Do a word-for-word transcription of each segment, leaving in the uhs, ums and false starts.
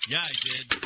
Yeah, I did.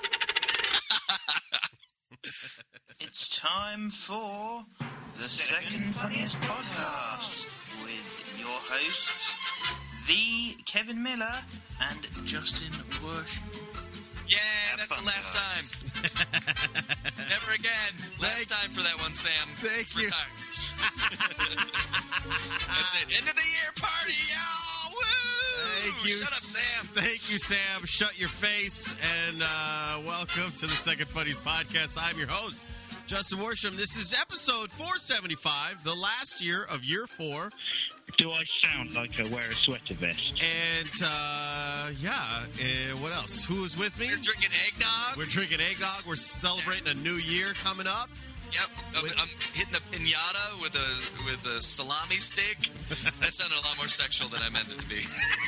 It's time for the Second Funniest Podcast with your hosts, the Kevin Miller and Justin Bush. Yeah, Have that's fun, the last guys. time. Never again. Last Thank- time for that one, Sam. Thank It's you. retired. That's it. End of the year party, y'all! Woo! Thank you. Shut up, Sam. Thank you, Sam. Shut your face, and uh, welcome to the Second Funniest Podcast. I'm your host, Justin Worsham. This is episode four seventy-five, the last year of year four. Do I sound like I wear a sweater vest? And, uh, yeah, uh, what else? Who is with me? You're drinking eggnog? We're drinking eggnog. We're celebrating a new year coming up. Yep. I'm, I'm hitting a pinata with a with a salami stick. That sounded a lot more sexual than I meant it to be.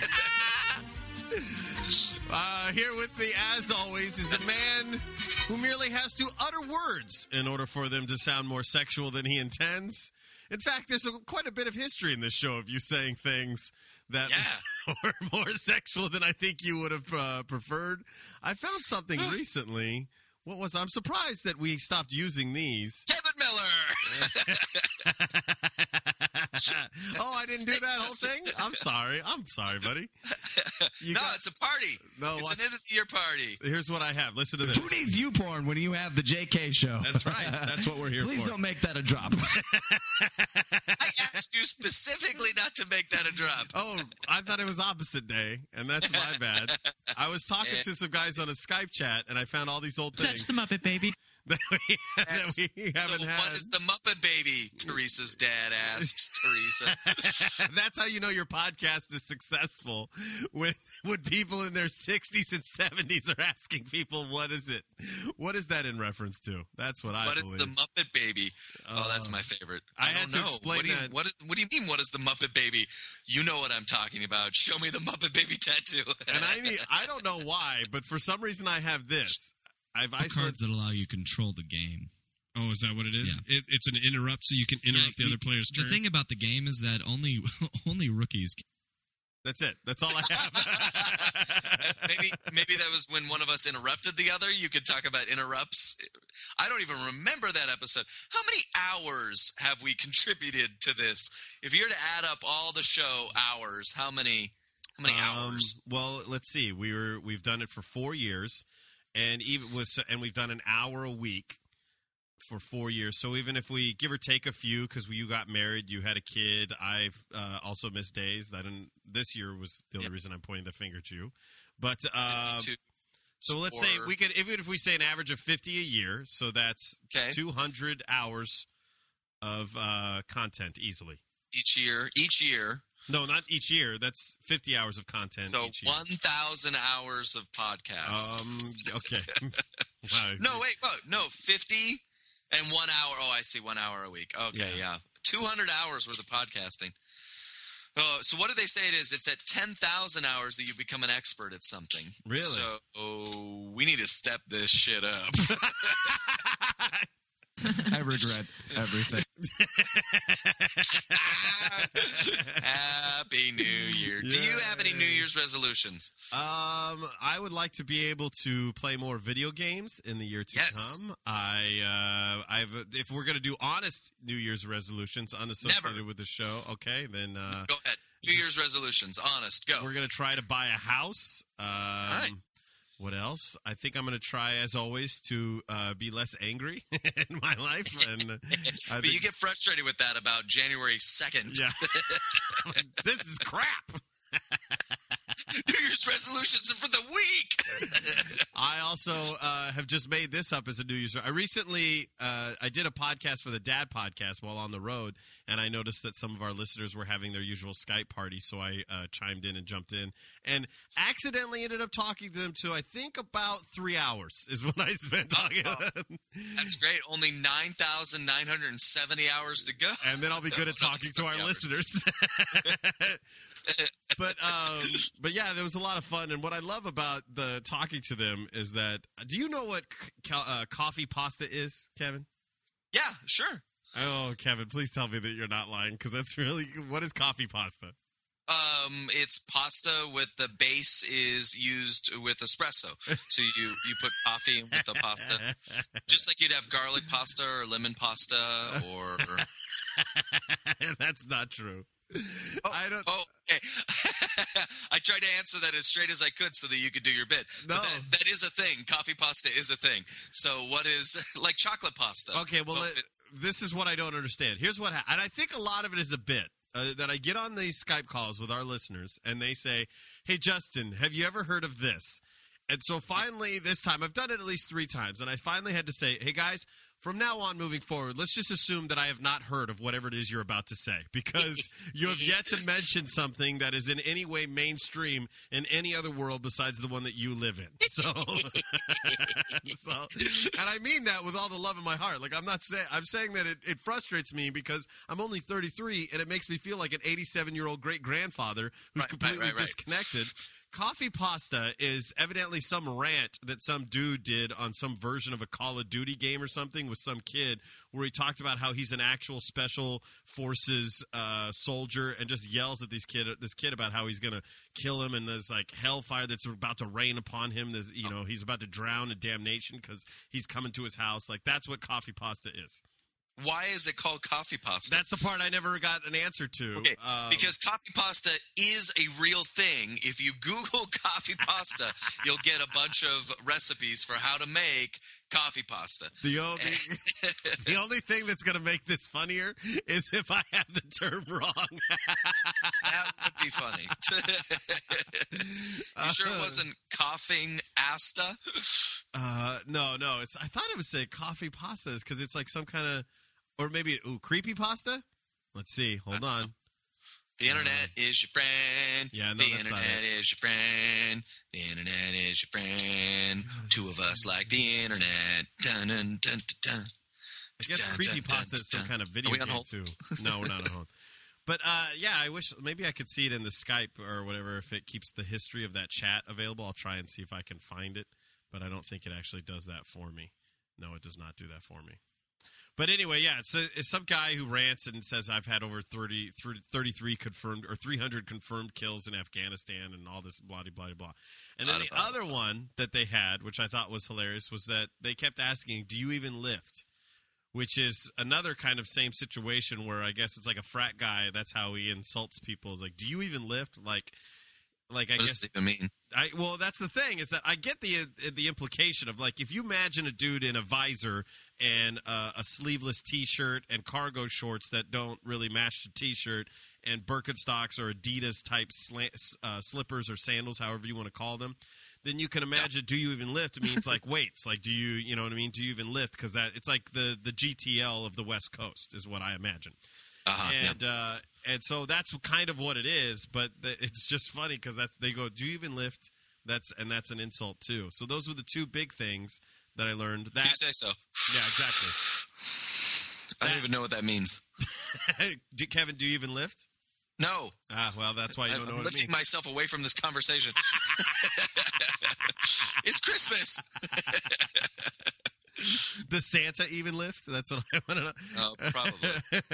Uh, here with me, as always, is a man who merely has to utter words in order for them to sound more sexual than he intends. In fact, there's a, quite a bit of history in this show of you saying things that Yeah. were more sexual than I think you would have uh, preferred. I found something recently. What was I'm surprised that we stopped using these. Kevin Miller. Oh, I didn't do that whole thing? I'm sorry. I'm sorry, buddy. You no, got- it's a party. No, it's watch- an end of the year party. Here's what I have. Listen to this. Who needs you porn when you have the J K show? That's right. That's what we're here Please for. don't make that a drop. I asked you specifically not to make that a drop. Oh, I thought it was opposite day, and that's my bad. I was talking to some guys on a Skype chat, and I found all these old things That's the Muppet Baby. that we, that we haven't So had. what is the Muppet Baby? Teresa's dad asks Teresa. That's how you know your podcast is successful, when when people in their sixties and seventies are asking people, what is it? What is that in reference to? That's what I What is believe. the Muppet Baby? Oh, that's Uh, my favorite. I I, had don't to know. explain what do you, that. What, is, what do you mean, what is the Muppet Baby? You know what I'm talking about. Show me the Muppet Baby tattoo. and I need, I don't know why, but for some reason I have this. I've The isolated. cards that allow you to control the game. Oh, is that what it is? Yeah. It, it's an interrupt, so you can interrupt Yeah, the you- other player's turn. The thing about the game is that only only rookies. That's it. That's all I have. maybe maybe that was when one of us interrupted the other. You could talk about interrupts. I don't even remember that episode. How many hours have we contributed to this? If you were to add up all the show hours, how many how many Um, hours? Well, let's see. We were we've done it for four years, and even was and we've done an hour a week for four years. So even if we give or take a few, because you got married, you had a kid. I've uh, also missed days. I didn't. This year was the only Yep. reason I'm pointing the finger at you. But um, fifty-two. so let's say Or- we could, even if we say an average of fifty a year, so that's Okay. two hundred hours of uh, content easily. each year. Each year. No, not each year. That's fifty hours of content So each year. one thousand hours of podcast. Um. Okay. Wow. no, wait, oh, no, fifty and one hour. Oh, I see, one hour a week. Okay, Yeah. yeah. two hundred hours worth of podcasting. Oh, so what do they say it is? It's at ten thousand hours that you become an expert at something. Really? So oh, we need to step this shit up. I regret everything. Happy New Year. Do you have any New Year's resolutions? Um, I would like to be able to play more video games in the year to Yes. come. I, uh, I've, if we're gonna do honest New Year's resolutions unassociated Never. with the show, okay, then uh, Go ahead. New Year's resolutions. Honest. Go. we're gonna try to buy a house. Um, right. What else? I think I'm gonna try, as always, to uh, be less angry in my life. And uh, I But think, you get frustrated with that about January second. yeah, this is crap. New Year's resolutions are for the week. I also uh, have just made this up as a New Year's. I recently uh, I did a podcast for the Dad Podcast while on the road, and I noticed that some of our listeners were having their usual Skype party, so I uh, chimed in and jumped in, and accidentally ended up talking to them to I think about three hours is what I spent talking to them. That's great. Only nine thousand nine hundred seventy hours to go. And then I'll be good at No, talking it's to our thirty hours. listeners. but um, but yeah, there was a lot of fun. And what I love about the talking to them is that, do you know what c- uh, coffee pasta is, Kevin? Yeah, sure. Oh, Kevin, please tell me that you're not lying, because that's really, what is coffee pasta? Um, it's pasta with the base is used with espresso. So you, you put coffee with the pasta. Just like you'd have garlic pasta or lemon pasta or... That's not true. Oh, I don't... Oh, okay. I tried to answer that as straight as I could so that you could do your bit. No. But that, that is a thing. Coffee pasta is a thing. So what is... Like chocolate pasta. Okay, well, So it, this is what I don't understand. Here's what... Ha- and I think a lot of it is a bit. Uh, that I get on these Skype calls with our listeners, and they say, hey, Justin, have you ever heard of this? And so finally, this time, I've done it at least three times, and I finally had to say, hey, guys, from now on moving forward, let's just assume that I have not heard of whatever it is you're about to say, because you have yet to mention something that is in any way mainstream in any other world besides the one that you live in. So, so and I mean that with all the love in my heart. Like, I'm not saying, I'm saying that it, it frustrates me because I'm only thirty-three, and it makes me feel like an eighty-seven-year-old great-grandfather who's Right, completely right, right, right. disconnected. Coffee pasta is evidently some rant that some dude did on some version of a Call of Duty game or something with some kid where he talked about how he's an actual special forces uh, soldier and just yells at these kid, this kid about how he's going to kill him and there's like hellfire that's about to rain upon him. There's, you know, he's about to drown in damnation because he's coming to his house. Like, that's what coffee pasta is. why is it called coffee pasta? That's the part I never got an answer to. Okay, Um, because coffee pasta is a real thing. If you Google coffee pasta, you'll get a bunch of recipes for how to make coffee pasta. The only the only thing that's going to make this funnier is if I have the term wrong. That would be funny. You sure it wasn't coughing asta? Uh, no, no. It's. I thought it was say coffee pastas because it's like some kind of, or maybe ooh creepy pasta. Let's see. Hold on. The internet is your friend. Yeah, no, the that's not internet it. is your friend. The internet is your friend. Two of us like the internet. Dun dun dun dun. dun. I guess Dun, creepy dun, pasta dun, is some dun. kind of video Are we on game hold? too. No, we're not on hold. But uh, yeah, I wish maybe I could see it in the Skype or whatever. If it keeps the history of that chat available, I'll try and see if I can find it. But I don't think it actually does that for me. No, it does not do that for me. But anyway, yeah, it's, a, it's some guy who rants and says I've had over thirty, thirty-three confirmed or three hundred confirmed kills in Afghanistan and all this blah, blah, blah, blah. And then Blah, the blah, other one that they had, which I thought was hilarious, was that they kept asking, do you even lift? Which is another kind of same situation where I guess it's like a frat guy. That's how he insults people. Is like, do you even lift? Like, like I What guess does it even mean? I well, that's the thing is that I get the the implication of like if you imagine a dude in a visor and uh, a sleeveless T-shirt and cargo shorts that don't really match the T-shirt and Birkenstocks or Adidas type slant, uh, slippers or sandals, however you want to call them, then you can imagine. Do you even lift? It means like weights. Like do you you know what I mean? Do you even lift? Because that it's like the the G T L of the West Coast is what I imagine. Uh-huh, And uh, and so that's kind of what it is, but the, it's just funny because that's they go, do you even lift? That's and that's an insult too. So those were the two big things that I learned. That If you say so. yeah, exactly. I don't even know what that means. do, Kevin, do you even lift? No. Ah, well, that's why you don't I'm know what it lifting means. myself away from this conversation. It's Christmas. Does Santa even lift? That's what I want to know. Oh, probably.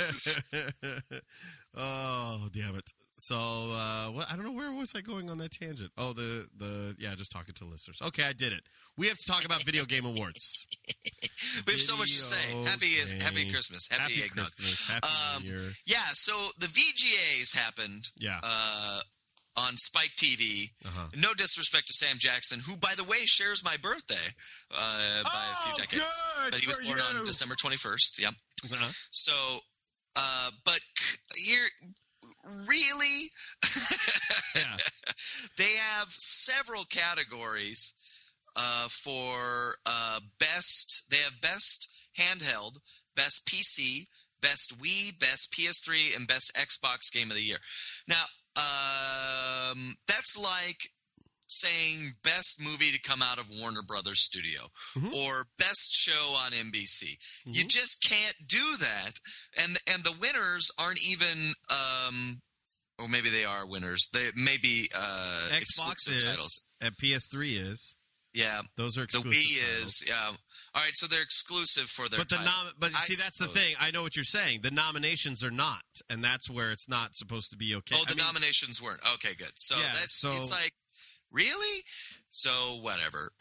Oh, damn it. So, uh, what? I don't know where was I going on that tangent. Oh, the the yeah, just talking to listeners. Okay, I did it. We have to talk about video game awards. We have so much to say. Video Happy is happy game. Christmas. Happy, Happy eggnog. Christmas. Happy Um, New Year. Yeah, so the V G As happened. Yeah. Uh, on Spike T V. Uh-huh. No disrespect to Sam Jackson, who, by the way, shares my birthday uh, by a few Oh, decades. good But he was for born you. on December twenty-first. Yep. Uh-huh. So, uh, but c- here, really, Yeah. they have several categories uh, for uh, best. They have best handheld, best P C, best Wii, best P S three, and best Xbox Game of the Year. Now, um, that's like saying best movie to come out of Warner Brothers Studio Mhm. or best show on N B C. You Mhm. just can't do that. And and the winners aren't even um or maybe they are winners. They may be uh Xbox exclusive is, titles. and P S three is. Yeah. Those are The exclusive. Wii titles. is, yeah. All right, so they're exclusive for their But the title. nom- but I see, that's the suppose. thing. I know what you're saying. The nominations are not, and that's where it's not supposed to be okay. Oh, the I mean, nominations weren't. Okay, good. So Yeah, that's so- it's like, really? So whatever.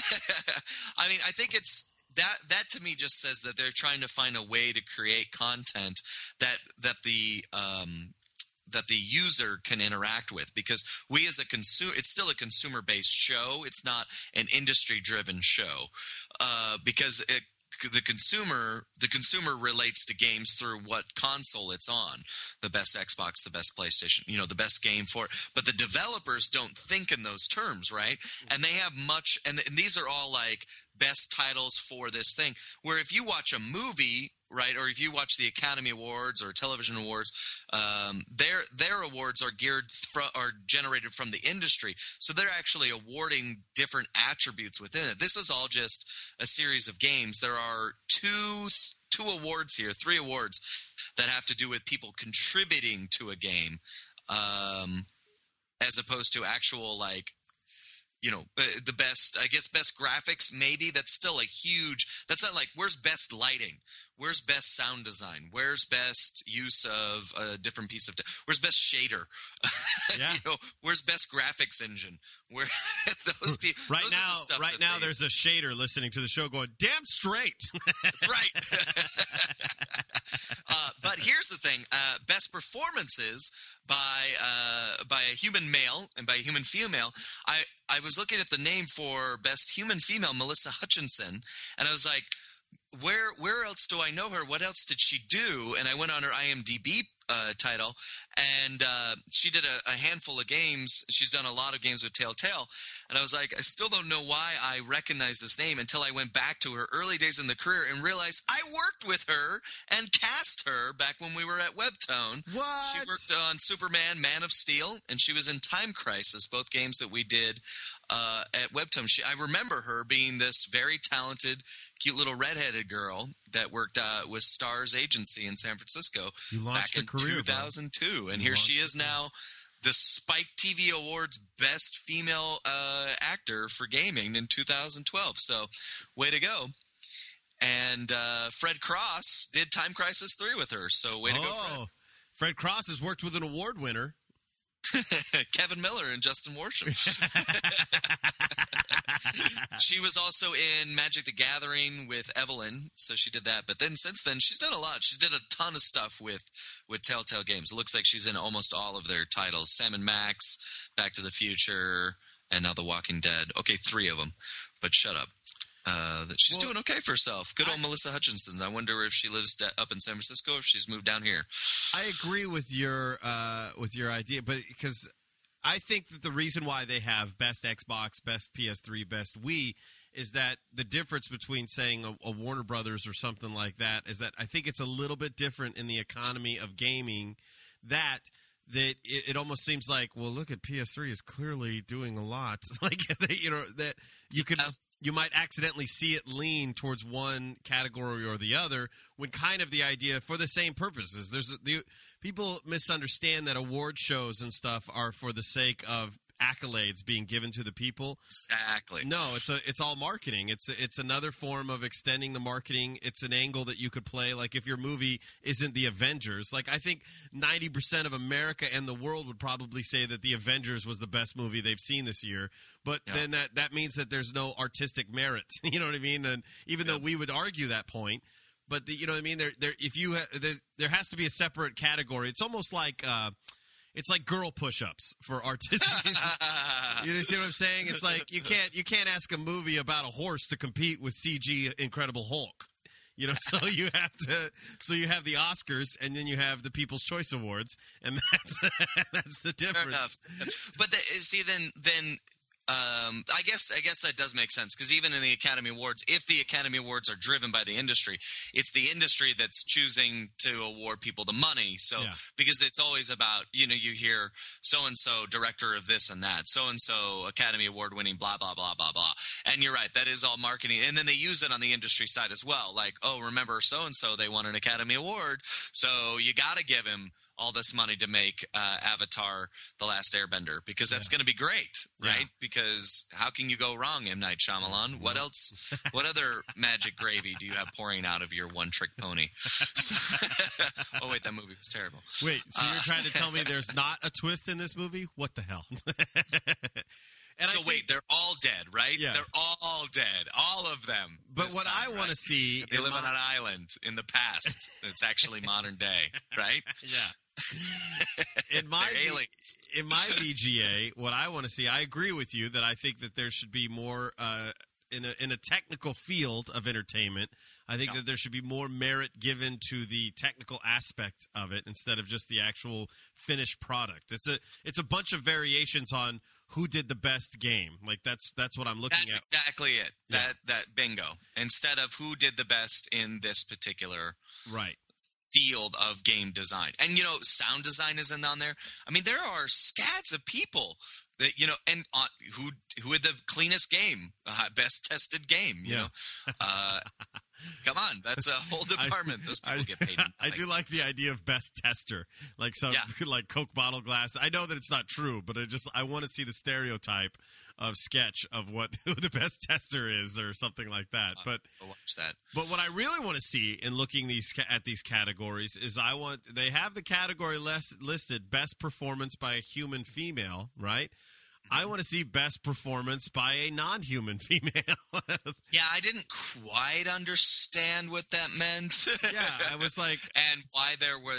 I mean, I think it's that that to me just says that they're trying to find a way to create content that that the um that the user can interact with, because we as a consumer, it's still a consumer based show. It's not an industry driven show, uh, because it, the consumer the consumer relates to games through what console it's on, the best Xbox, the best PlayStation, you know, the best game for it. But the developers don't think in those terms, right? And they have much, and, and these are all like best titles for this thing, where if you watch a movie, right, or if you watch the Academy Awards or television awards, um, their their awards are geared fro- are generated from the industry, so they're actually awarding different attributes within it. This is all just a series of games. There are two two awards here, three awards that have to do with people contributing to a game, um, as opposed to actual like. You know, uh, the best, I guess, best graphics, maybe. That's still a huge, that's not like, where's best lighting? Where's best sound design? Where's best use of a different piece of, where's best shader? Yeah. You know, where's best graphics engine? Where those people, right those are now, the stuff right that now, they- there's a shader listening to the show going, "Damn straight." right. uh, but here's the thing: uh, best performances by uh, by a human male and by a human female. I I was looking at the name for best human female, Melissa Hutchinson, and I was like, where where else do I know her? What else did she do? And I went on her I M D B uh, title, and uh, she did a, a handful of games. She's done a lot of games with Telltale, and I was like, I still don't know why I recognize this name until I went back to her early days in the career and realized I worked with her and cast her back when we were at Webtone. What? She worked on Superman, Man of Steel, and she was in Time Crisis, both games that we did uh, at Webtone. She, I remember her being this very talented, cute little redheaded girl that worked uh, with Stars Agency in San Francisco You launched back a in career, bro. two thousand two. And You here she launched is now, the Spike T V Awards Best Female uh, Actor for Gaming in two thousand twelve. So, way to go. And uh, Fred Cross did Time Crisis three with her. So, way to go, Fred. Oh, Fred Cross has worked with an award winner. Kevin Miller and Justin Worsham. She was also in Magic the Gathering with Evelyn, so she did that. But then since then, she's done a lot. She's did a ton of stuff with, with Telltale Games. It looks like she's in almost all of their titles. Sam and Max, Back to the Future, and now The Walking Dead. Okay, three of them. But shut up. Uh, that she's Well, doing okay for herself. Good old I- Melissa Hutchinson. I wonder if she lives da- up in San Francisco or if she's moved down here. I agree with your uh, with your idea, but because I think that the reason why they have best Xbox, best P S three, best Wii is that the difference between saying a, a Warner Brothers or something like that is that I think it's a little bit different in the economy of gaming. That that it, it almost seems like, well, look at P S three is clearly doing a lot. Like you know that you could. Yeah. You might accidentally see it lean towards one category or the other when kind of the idea for the same purposes. There's the people misunderstand that award shows and stuff are for the sake of accolades being given to the people. Exactly. No, it's a it's all marketing. It's a, it's another form of extending the marketing. It's an angle that you could play. Like if your movie isn't the Avengers, like I think ninety percent of America and the world would probably say that the Avengers was the best movie they've seen this year. But Yeah. then that that means that there's no artistic merit. You know what I mean? And even though we would argue that point, but the, you know what I mean? There there if you ha- there, there has to be a separate category. It's almost like. Uh, It's like girl push-ups for artistic. You know see what I'm saying? It's like you can't you can't ask a movie about a horse to compete with C G Incredible Hulk. You know, so you have to so you have the Oscars and then you have the People's Choice Awards, and that's that's the Fair difference. enough. But the, see, then, then um, I guess I guess that does make sense, because even in the Academy Awards, if the Academy Awards are driven by the industry, it's the industry that's choosing to award people the money. So Yeah. because it's always about, you know, you hear so and so director of this and that, so and so Academy Award winning, blah blah blah blah blah. And you're right, that is all marketing, and then they use it on the industry side as well. Like, oh, remember so and so, they won an Academy Award, so you got to give him all this money to make uh, Avatar: The Last Airbender, because that's Yeah. going to be great, right? Yeah. Because how can you go wrong, M. Night Shyamalan? What else? What other magic gravy do you have pouring out of your one-trick pony? Oh, wait, that movie was terrible. Wait, so you're Uh, trying to tell me there's not a twist in this movie? What the hell? And so I think- wait, they're all dead, right? Yeah. They're all dead, all of them. But this what time, I want right? to see, They in live my- on an island in the past. It's actually modern day, right? yeah. In my They're V- aliens. in my V G A, what I want to see, I agree with you that I think that there should be more uh, in a in a technical field of entertainment. I think Yeah. that there should be more merit given to the technical aspect of it instead of just the actual finished product. It's a it's a bunch of variations on who did the best game. Like that's that's what I'm looking That's at. exactly it. Yeah. That that bingo. Instead of who did the best in this particular Right. field of game design. And, you know, sound design isn't on there. I mean, there are scads of people that, you know, and uh, who who had the cleanest game, uh, best tested game, you Yeah. know. Uh, come on, that's a whole department. Those people I, get paid. I nothing. do like the idea of best tester, like some Yeah. like Coke bottle glass. I know that it's not true, but I just I want to see the stereotype of sketch of what who the best tester is, or something like that. But I'll watch that. but what I really want to see in looking these ca- at these categories is I want they have the category less, listed best performance by a human female, right? I want to see best performance by a non-human female. Yeah, I didn't quite understand what that meant. Yeah, I was like, and why there were.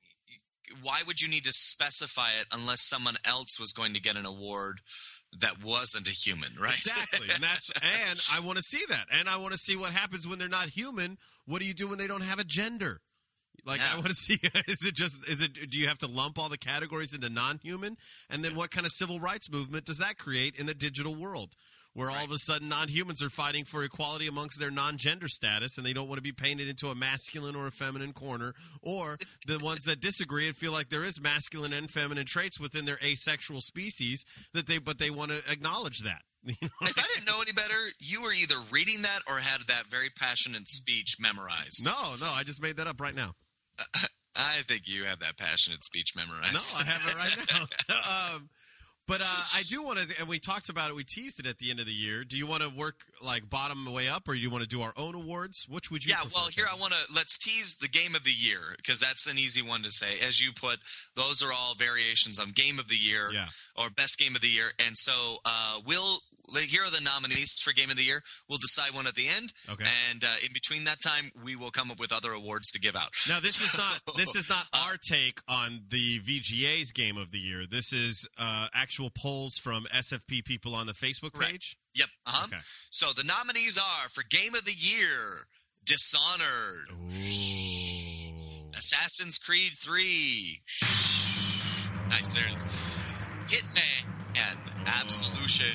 Why would you need to specify it unless someone else was going to get an award that wasn't a human, right? exactly, and that's and I want to see that, and I want to see what happens when they're not human. What do you do when they don't have a gender? Like Yeah. I want to see, is it just is it? Do you have to lump all the categories into non-human, and then what kind of civil rights movement does that create in the digital world, where all of a sudden non-humans are fighting for equality amongst their non-gender status, and they don't want to be painted into a masculine or a feminine corner, or the ones that disagree and feel like there is masculine and feminine traits within their asexual species that they but they want to acknowledge that. You know? If I didn't know any better, you were either reading that or had that very passionate speech memorized. No, no, I just made that up right now. I think you have that passionate speech memorized. No, I have it right now. um, but uh, I do want to, and we talked about it, we teased it at the end of the year. Do you want to work like bottom way up, or do you want to do our own awards? Which would you Yeah, prefer, well, here I Kevin? want to let's tease the game of the year, because that's an easy one to say. As you put, those are all variations on game of the year Yeah. or best game of the year. And so uh, we'll here are the nominees for game of the year. We'll decide one at the end. Okay. And uh, in between that time, we will come up with other awards to give out. Now this is not this is not Uh, our take on the V G A's game of the year. This is uh, actual polls from S F P people on the Facebook Correct. page. Yep. Uh-huh. Okay. So the nominees are for game of the year: Dishonored, Ooh. Assassin's Creed three. Nice, there it is. Hitman, Absolution,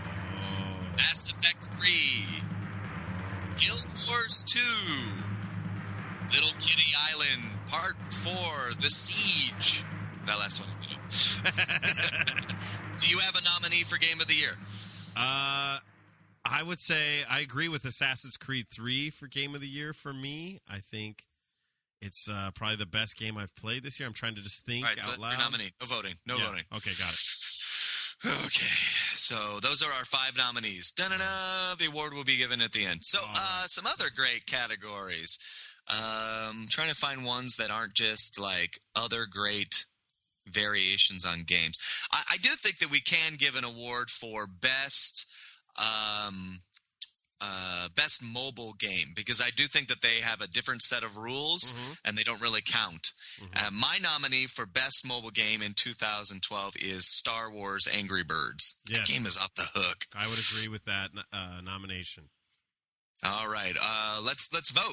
Mass Effect three, Guild Wars two, Little Kitty Island Part four, The Siege. That last one. You know. Do you have a nominee for Game of the Year? Uh, I would say I agree with Assassin's Creed three for Game of the Year for me. I think it's uh, probably the best game I've played this year. I'm trying to just think All right, so out your loud. nominee. No voting. No Yeah. voting. Okay, got it. Okay, so those are our five nominees. Da-na-na, the award will be given at the end. So, uh, some other great categories. Um, trying to find ones that aren't just like other great variations on games. I, I do think that we can give an award for best um, uh, best mobile game, because I do think that they have a different set of rules Mm-hmm. and they don't really count. Uh, my nominee for best mobile game in two thousand twelve is Star Wars Angry Birds. Yes. That game is off the hook. I would agree with that uh, nomination. All right, uh, let's let's vote.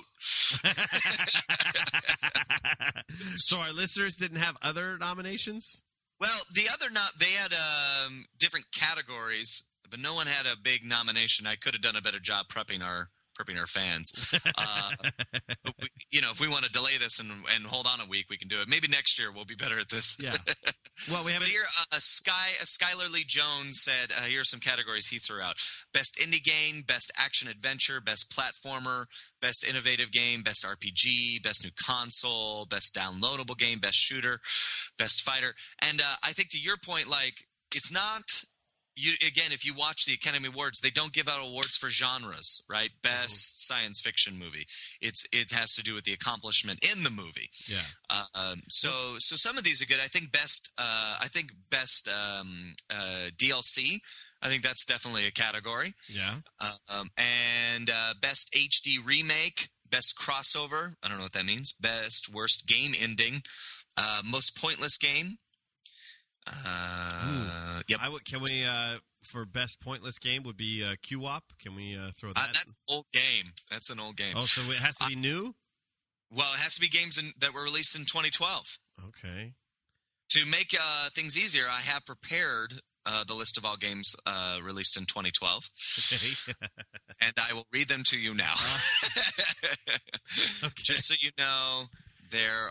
So our listeners didn't have other nominations? Well, the other no- they had um, different categories, but no one had a big nomination. I could have done a better job prepping our prepping our fans. Uh, but we, you know, if we want to delay this and, and hold on a week, we can do it. Maybe next year we'll be better at this. Yeah. Well, we have But here, uh, Sky uh, Skylar Lee Jones said, uh, here are some categories he threw out. Best indie game, best action adventure, best platformer, best innovative game, best R P G, best new console, best downloadable game, best shooter, best fighter. And uh, I think to your point, like, it's not – You, again, if you watch the Academy Awards, they don't give out awards for genres, right? Best mm-hmm. science fiction movie. It's it has to do with the accomplishment in the movie. Yeah. Uh, um, so so some of these are good. I think best. Uh, I think best um, uh, D L C. I think that's definitely a category. Yeah. Uh, um, and uh, best H D remake, best crossover. I don't know what that means. Best worst game ending, uh, most pointless game. Uh, yep. I w- can we uh, for best pointless game would be uh, Q W O P? Can we uh, throw that? Uh, that's an old game. That's an old game. Oh, so it has to be uh, new? Well, it has to be games in, that were released in twenty twelve. Okay. To make uh, things easier, I have prepared uh, the list of all games uh, released in twenty twelve. Okay. And I will read them to you now. Okay. Just so you know, there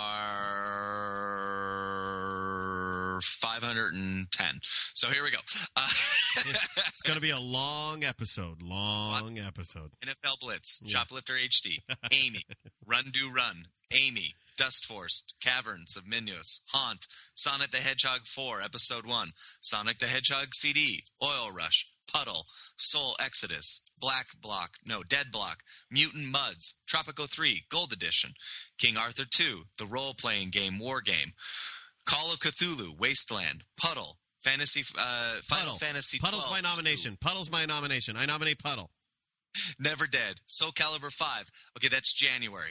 are five hundred ten. So here we go. Uh, it's going to be a long episode. Long what? episode. N F L Blitz, yeah. Shoplifter H D, Amy, Run Do Run, Amy, Dust Force, Caverns of Minos, Haunt, Sonic the Hedgehog four, Episode one, Sonic the Hedgehog C D, Oil Rush, Puddle, Soul Exodus, Black Block, no, Dead Block, Mutant Muds, Tropico three, Gold Edition, King Arthur two, the role-playing game War Game, Call of Cthulhu, Wasteland, Puddle, Fantasy, uh, Final Puddle. Fantasy twelve. Puddle's my nomination. Two. Puddle's my nomination. I nominate Puddle. Never Dead, Soul Calibur five. Okay, that's January.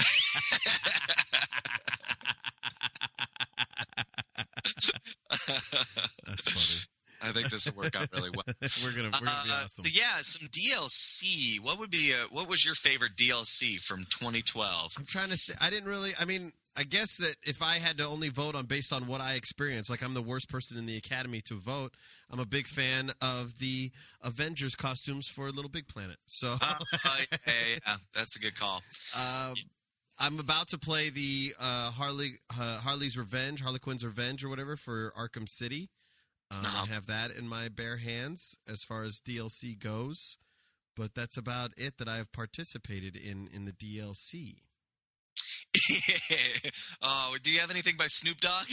That's funny. I think this will work out really well. we're gonna, we're gonna be uh, awesome. So yeah, some D L C. What would be? A, what was your favorite D L C from twenty twelve? I'm trying to. Th- I didn't really. I mean, I guess that if I had to only vote on based on what I experienced, like I'm the worst person in the Academy to vote. I'm a big fan of the Avengers costumes for Little Big Planet. So uh, uh, yeah, yeah, that's a good call. Uh, I'm about to play the uh, Harley uh, Harley's Revenge, Harley Quinn's Revenge, or whatever for Arkham City. Um, uh-huh. I have that in my bare hands as far as D L C goes, but that's about it that I have participated in in the D L C. Oh, do you have anything by Snoop Dogg?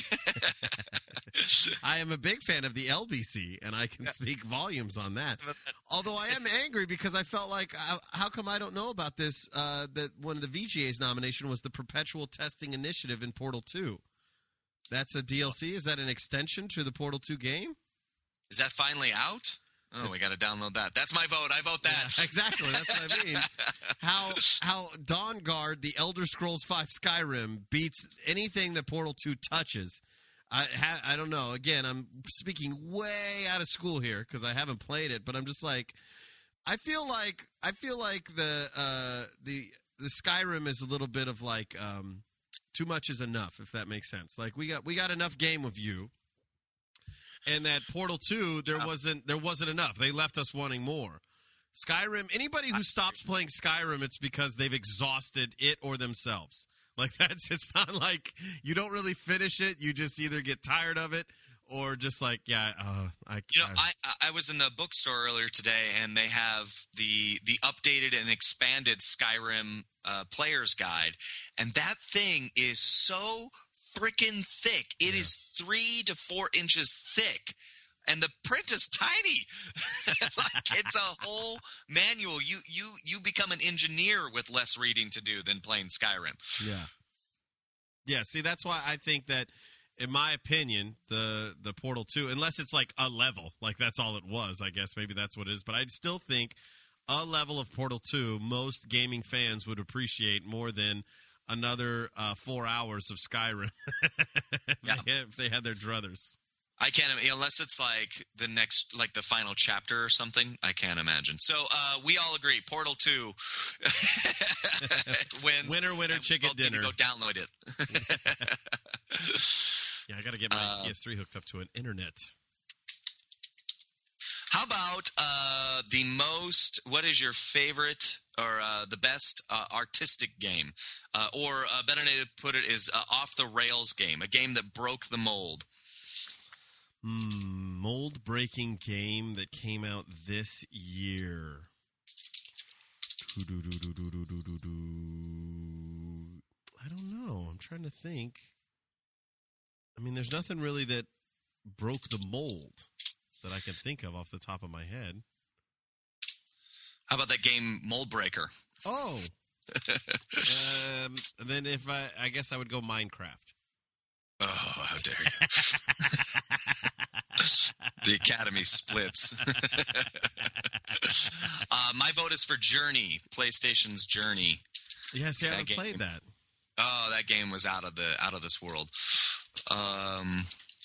I am a big fan of the L B C, and I can speak volumes on that. Although I am angry because I felt like, uh, how come I don't know about this? Uh, that one of the V G A's nomination was the Perpetual Testing Initiative in Portal two. That's a D L C? Is that an extension to the Portal two game? Is that finally out? Oh, we got to download that. That's my vote. I vote that. Yeah, exactly. That's what I mean. How how Dawn Guard, the Elder Scrolls five Skyrim, beats anything that Portal two touches. I ha- I don't know. Again, I'm speaking way out of school here because I haven't played it, but I'm just like, I feel like I feel like the uh, the the Skyrim is a little bit of like um, too much is enough, if that makes sense. Like we got we got enough game of you. And that Portal two, there wasn't there wasn't enough. They left us wanting more. Skyrim, anybody who stops playing Skyrim, it's because they've exhausted it or themselves. Like that's it's not like you don't really finish it. You just either get tired of it or just like, yeah, uh, I You know, I I was in the bookstore earlier today and they have the the updated and expanded Skyrim uh, player's guide, and that thing is so freaking thick. It yeah. is three to four inches thick, and the print is tiny. Like it's a whole manual. You you you become an engineer with less reading to do than playing Skyrim. Yeah, yeah. See, that's why I think that, in my opinion, the the Portal two, unless it's like a level, like that's all it was. I guess maybe that's what it is. But I still think a level of Portal two, most gaming fans would appreciate more than another uh, four hours of Skyrim if, yeah. they had, if they had their druthers. I can't, unless it's like the next, like the final chapter or something. I can't imagine. So uh, we all agree, Portal two wins. Winner, winner, chicken we'll dinner. Go download it. Yeah, I got to get my uh, P S three hooked up to an internet. How about uh, the most? What is your favorite or uh, the best uh, artistic game, uh, or a better way to put it is uh, off the rails game, a game that broke the mold. Hmm, mold breaking game that came out this year. I don't know. I'm trying to think. I mean, there's nothing really that broke the mold that I can think of off the top of my head. How about that game, Mold Breaker? Oh. um, then if I, I guess I would go Minecraft. Oh, how dare you. The Academy splits. uh, my vote is for Journey, PlayStation's Journey. Yeah, see, I That haven't game- played that. Oh, that game was out of the out of this world. Um,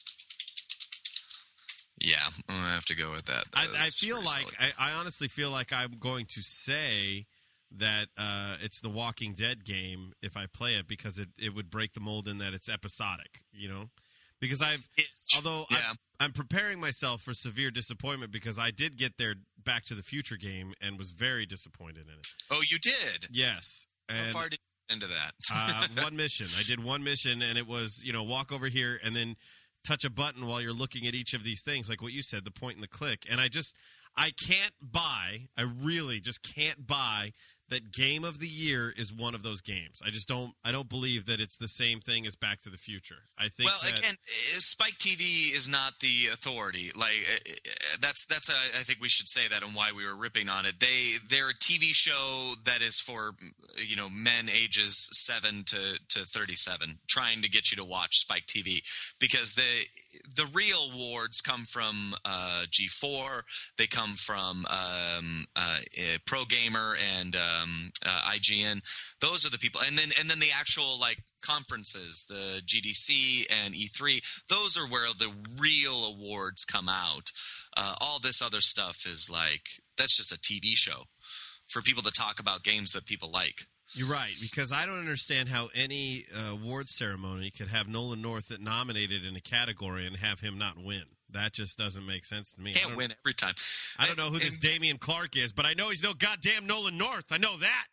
yeah, I'm gonna have to go with that. I, That I was feel pretty like, solid. I, I honestly feel like I'm going to say that uh, it's the Walking Dead game if I play it, because it, it would break the mold in that it's episodic, you know? Because I've, although Yeah. I'm, I'm preparing myself for severe disappointment, because I did get their Back to the Future game and was very disappointed in it. Oh, you did. Yes. How And far did you get into that? uh, one mission. I did one mission, and it was, you know, walk over here and then touch a button while you're looking at each of these things, like what you said, the point and the click. And I just, I can't buy, I really just can't buy that Game of the Year is one of those games. I just don't, I don't believe that it's the same thing as Back to the Future. I think Well, that, again, uh, Spike T V is not the authority. Like uh, uh, that's that's a, I think we should say that and why we were ripping on it. They they're a T V show that is for you know men ages seven to to thirty-seven, trying to get you to watch Spike T V, because the the real awards come from uh, G four. They come from um, uh, uh, Pro Gamer and um, uh, I G N. Those are the people, and then and then the actual like conferences, the G D C and E three. Those are where the real awards come out. Uh, all this other stuff is like that's just a T V show for people to talk about games that people like. you're right, because I don't understand how any uh, award ceremony could have Nolan North nominated in a category and have him not win. That just doesn't make sense to me. I Can't don't- win every time. I don't know who this And- Damian Clark is, but I know he's no goddamn Nolan North. I know that.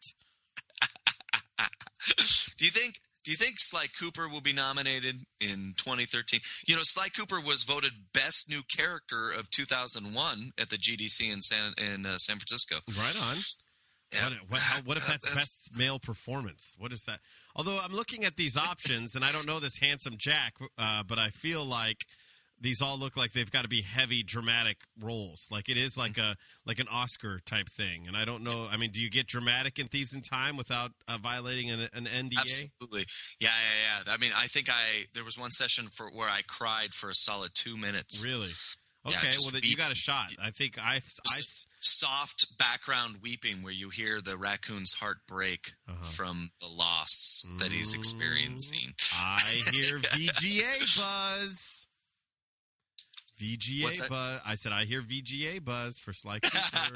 Do you think? Do you think Sly Cooper will be nominated in twenty thirteen? You know, Sly Cooper was voted best new character of two thousand one at the G D C in San in uh, San Francisco. Right on. Yeah. What, what, how, what if Uh, that's, that's- best male performance? What is that? Although I'm looking at these options, and I don't know this handsome Jack, uh, but I feel like these all look like they've got to be heavy, dramatic roles. Like it is like a like an Oscar type thing. And I don't know. I mean, do you get dramatic in Thieves in Time without uh, violating an, an N D A? Absolutely. Yeah, yeah, yeah. I mean, I think I there was one session for where I cried for a solid two minutes. Really? Yeah, Okay. just well, then you weep. got a shot. I think I. I Just soft background weeping where you hear the raccoon's heart break Uh-huh. from the loss that he's experiencing. I hear V G A buzz. V G A What's that? buzz. I said I hear V G A buzz for Sly Cooper.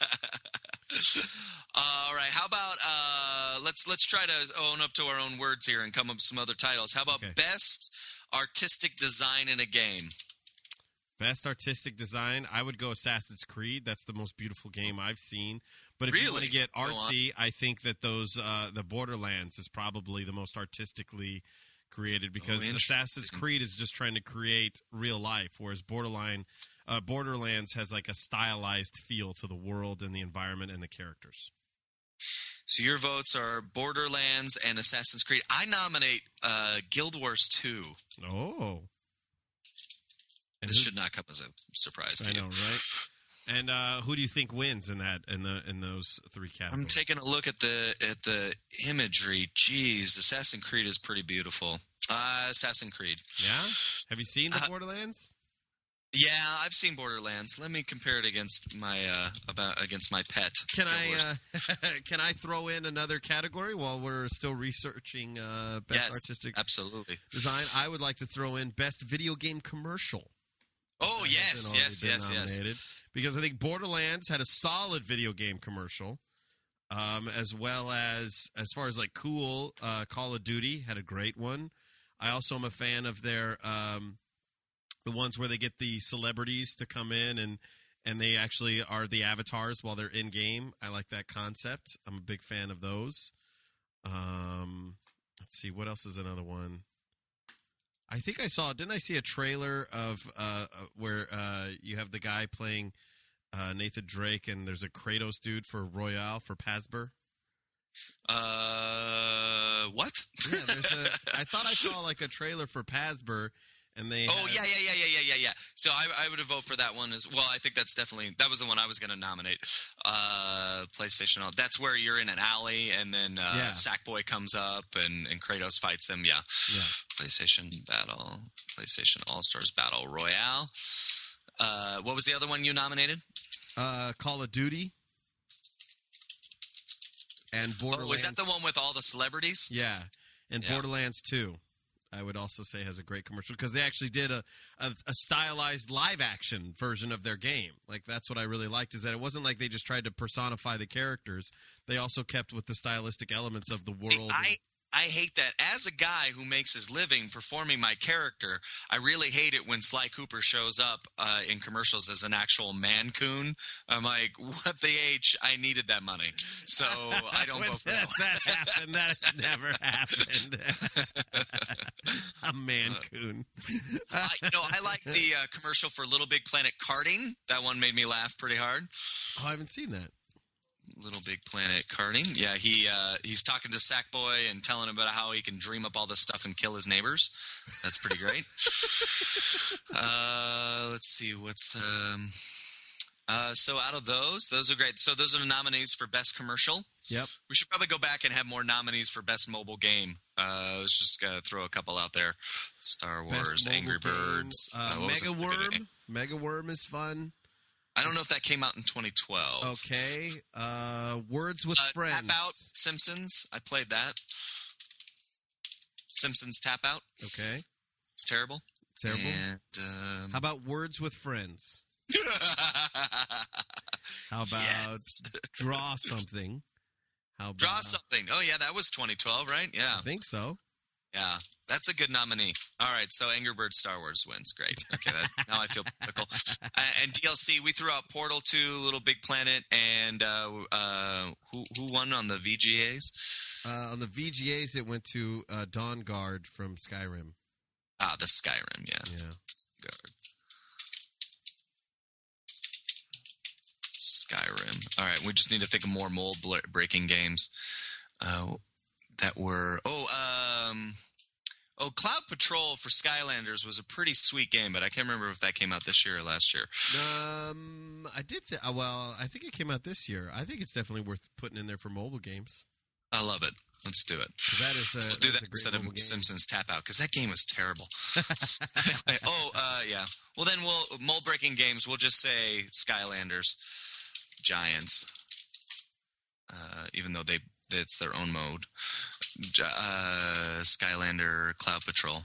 All right. How about uh, let's let's try to own up to our own words here and come up with some other titles. How about Okay. best artistic design in a game? Best artistic design, I would go Assassin's Creed. That's the most beautiful game I've seen. But if you want Really? to get Go on. artsy, I think that those uh, the Borderlands is probably the most artistically created, because Oh, Assassin's interesting. Creed is just trying to create real life, whereas Borderline, uh, Borderlands has like a stylized feel to the world and the environment and the characters. So your votes are Borderlands and Assassin's Creed. I nominate uh, Guild Wars two. Oh, and This who- should not come as a surprise to I you. know, right? And uh, who do you think wins in that in the in those three categories? I'm taking a look at the at the imagery. Jeez, Assassin's Creed is pretty beautiful. Uh, Assassin's Creed. Yeah, have you seen the Uh, Borderlands? Yeah, I've seen Borderlands. Let me compare it against my uh, about against my pet. Can Guild Wars. I uh, can I throw in another category while we're still researching uh, best yes, artistic absolutely. design? I would like to throw in best video game commercial. Oh That yes, hasn't yes, already yes, been yes. nominated, because I think Borderlands had a solid video game commercial, um, as well as as far as like cool, uh, Call of Duty had a great one. I also am a fan of their um, the ones where they get the celebrities to come in and and they actually are the avatars while they're in game. I like that concept. I'm a big fan of those. Um, let's see, what else is another one? I think I saw. Didn't I see a trailer of uh, where uh, you have the guy playing uh, Nathan Drake, and there's a Kratos dude for Royale for Pasber? Uh, what? Yeah, there's a. I thought I saw like a trailer for Pasber, and they. Oh had, yeah, yeah, yeah, yeah, yeah, yeah, yeah. So I, I would have voted for that one as well. I think that's definitely that was the one I was going to nominate. Uh, PlayStation. That's where you're in an alley, and then uh, Yeah. Sackboy comes up, and, and Kratos fights him. Yeah. Yeah. PlayStation Battle, PlayStation All Stars Battle Royale. Uh, what was the other one you nominated? Uh, Call of Duty. And Borderlands. Oh, was that the one with all the celebrities? Yeah, and Yeah. Borderlands two, I would also say has a great commercial because they actually did a, a a stylized live action version of their game. Like that's what I really liked is that it wasn't like they just tried to personify the characters. They also kept with the stylistic elements of the See, world. I, I hate that. As a guy who makes his living performing my character, I really hate it when Sly Cooper shows up uh, in commercials as an actual man-coon. I'm like, what the H? I needed that money. So I don't When vote for that, that. that happened. That has never happened. A man-coon. I, you know, I like the uh, commercial for Little Big Planet karting. That one made me laugh pretty hard. Oh, I haven't seen that. Little Big Planet karting. Yeah, he uh, he's talking to Sackboy and telling him about how he can dream up all this stuff and kill his neighbors. That's pretty great. uh, let's see what's. Um, uh, so out of those, those are great. So those are the nominees for best commercial. Yep. We should probably go back and have more nominees for best mobile game. Uh, let's just uh, throw a couple out there. Star Wars, Best mobile Angry game. Birds, Uh, uh, what was Mega it? Worm. Mega Worm is fun. I don't know if that came out in twenty twelve. Okay. Uh, Words with Uh, Friends. Tap Out, Simpsons. I played that. Simpsons Tap Out. Okay. It's terrible. Terrible. And, um, How about Words with Friends? How about Yes. Draw Something? How about, Draw Something. Oh, yeah, that was twenty twelve, right? Yeah. I think so. Yeah. That's a good nominee. All right, so Angry Birds Star Wars wins. Great. Okay, that, now I feel political. Uh, and D L C, we threw out Portal two, Little Big Planet, and uh, uh, who who won on the V G As? Uh, on the V G As, it went to uh, Dawn Guard from Skyrim. Ah, the Skyrim, yeah. Yeah. Guard. Skyrim. All right, we just need to think of more mold-breaking games uh, that were. Oh, um, oh, Cloud Patrol for Skylanders was a pretty sweet game, but I can't remember if that came out this year or last year. Um, I did. Th- uh, well, I think it came out this year. I think it's definitely worth putting in there for mobile games. I love it. Let's do it. 'Cause that is a, We'll do that's that a great instead of mobile game. Simpsons Tap Out because that game was terrible. oh, uh, yeah. Well, then we'll mold-breaking games. We'll just say Skylanders, Giants, uh, even though they it's their own mode. Uh, Skylander, Cloud Patrol.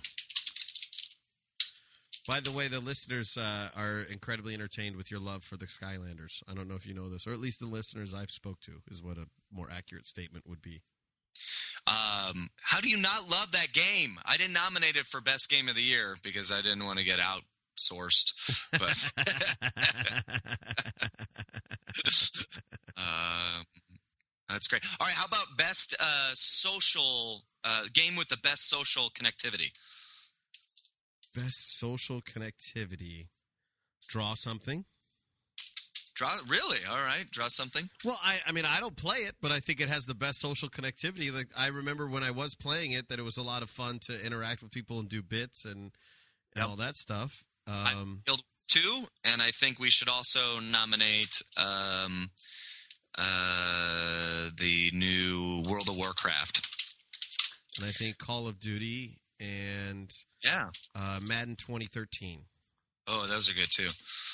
By the way, the listeners uh, are incredibly entertained with your love for the Skylanders. I don't know if you know this, or at least the listeners I've spoke to is what a more accurate statement would be. Um, how do you not love that game? I didn't nominate it for best game of the year because I didn't want to get outsourced. But um, that's great. All right, how about best uh, social uh, game with the best social connectivity? Best social connectivity. Draw something. Draw really? All right, draw something. Well, I, I mean, I don't play it, but I think it has the best social connectivity. Like I remember when I was playing it, that it was a lot of fun to interact with people and do bits and, and Yep. all that stuff. I Um, Guild Wars two, and I think we should also nominate um, uh, the new World of Warcraft. and I think Call of Duty and Yeah. uh, Madden twenty thirteen. Oh, those are good too.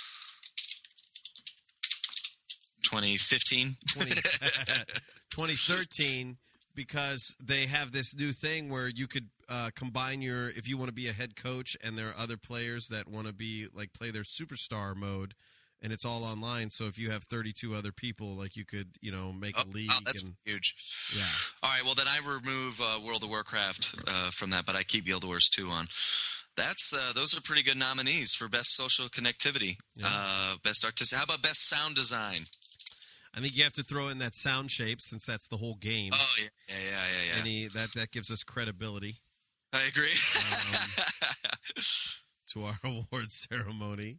twenty fifteen. twenty, twenty thirteen, because they have this new thing where you could uh, combine your, if you want to be a head coach and there are other players that want to be like play their superstar mode, and it's all online. So if you have thirty-two other people, like you could, you know, make Oh, a league. wow, that's and huge. yeah, All right, well then I remove uh, World of Warcraft uh, from that, but I keep Guild Wars two on. That's uh, those are pretty good nominees for best social connectivity, Yeah. uh, best artistic. How about best sound design? I think you have to throw in that sound shape since that's the whole game. Oh yeah, yeah, yeah, yeah. yeah. Any that that gives us credibility I agree. to our award ceremony.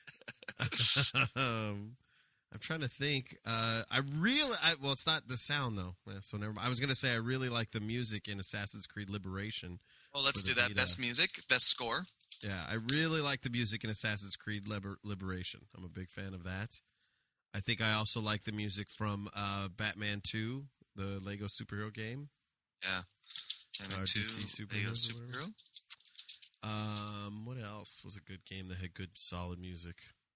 um, I'm trying to think. Uh, I really, I, well, it's not the sound though. Yeah, so never. I was going to say I really like the music in Assassin's Creed Liberation. well, let's for the do that. Vita. Best music, best score. Yeah, I really like the music in Assassin's Creed Liber- Liberation. I'm a big fan of that. I think I also like the music from uh, Batman two, the Lego superhero game. Yeah. Or And two, D C Lego superheroes or whatever. superhero. Um, what else was a good game that had good, solid music?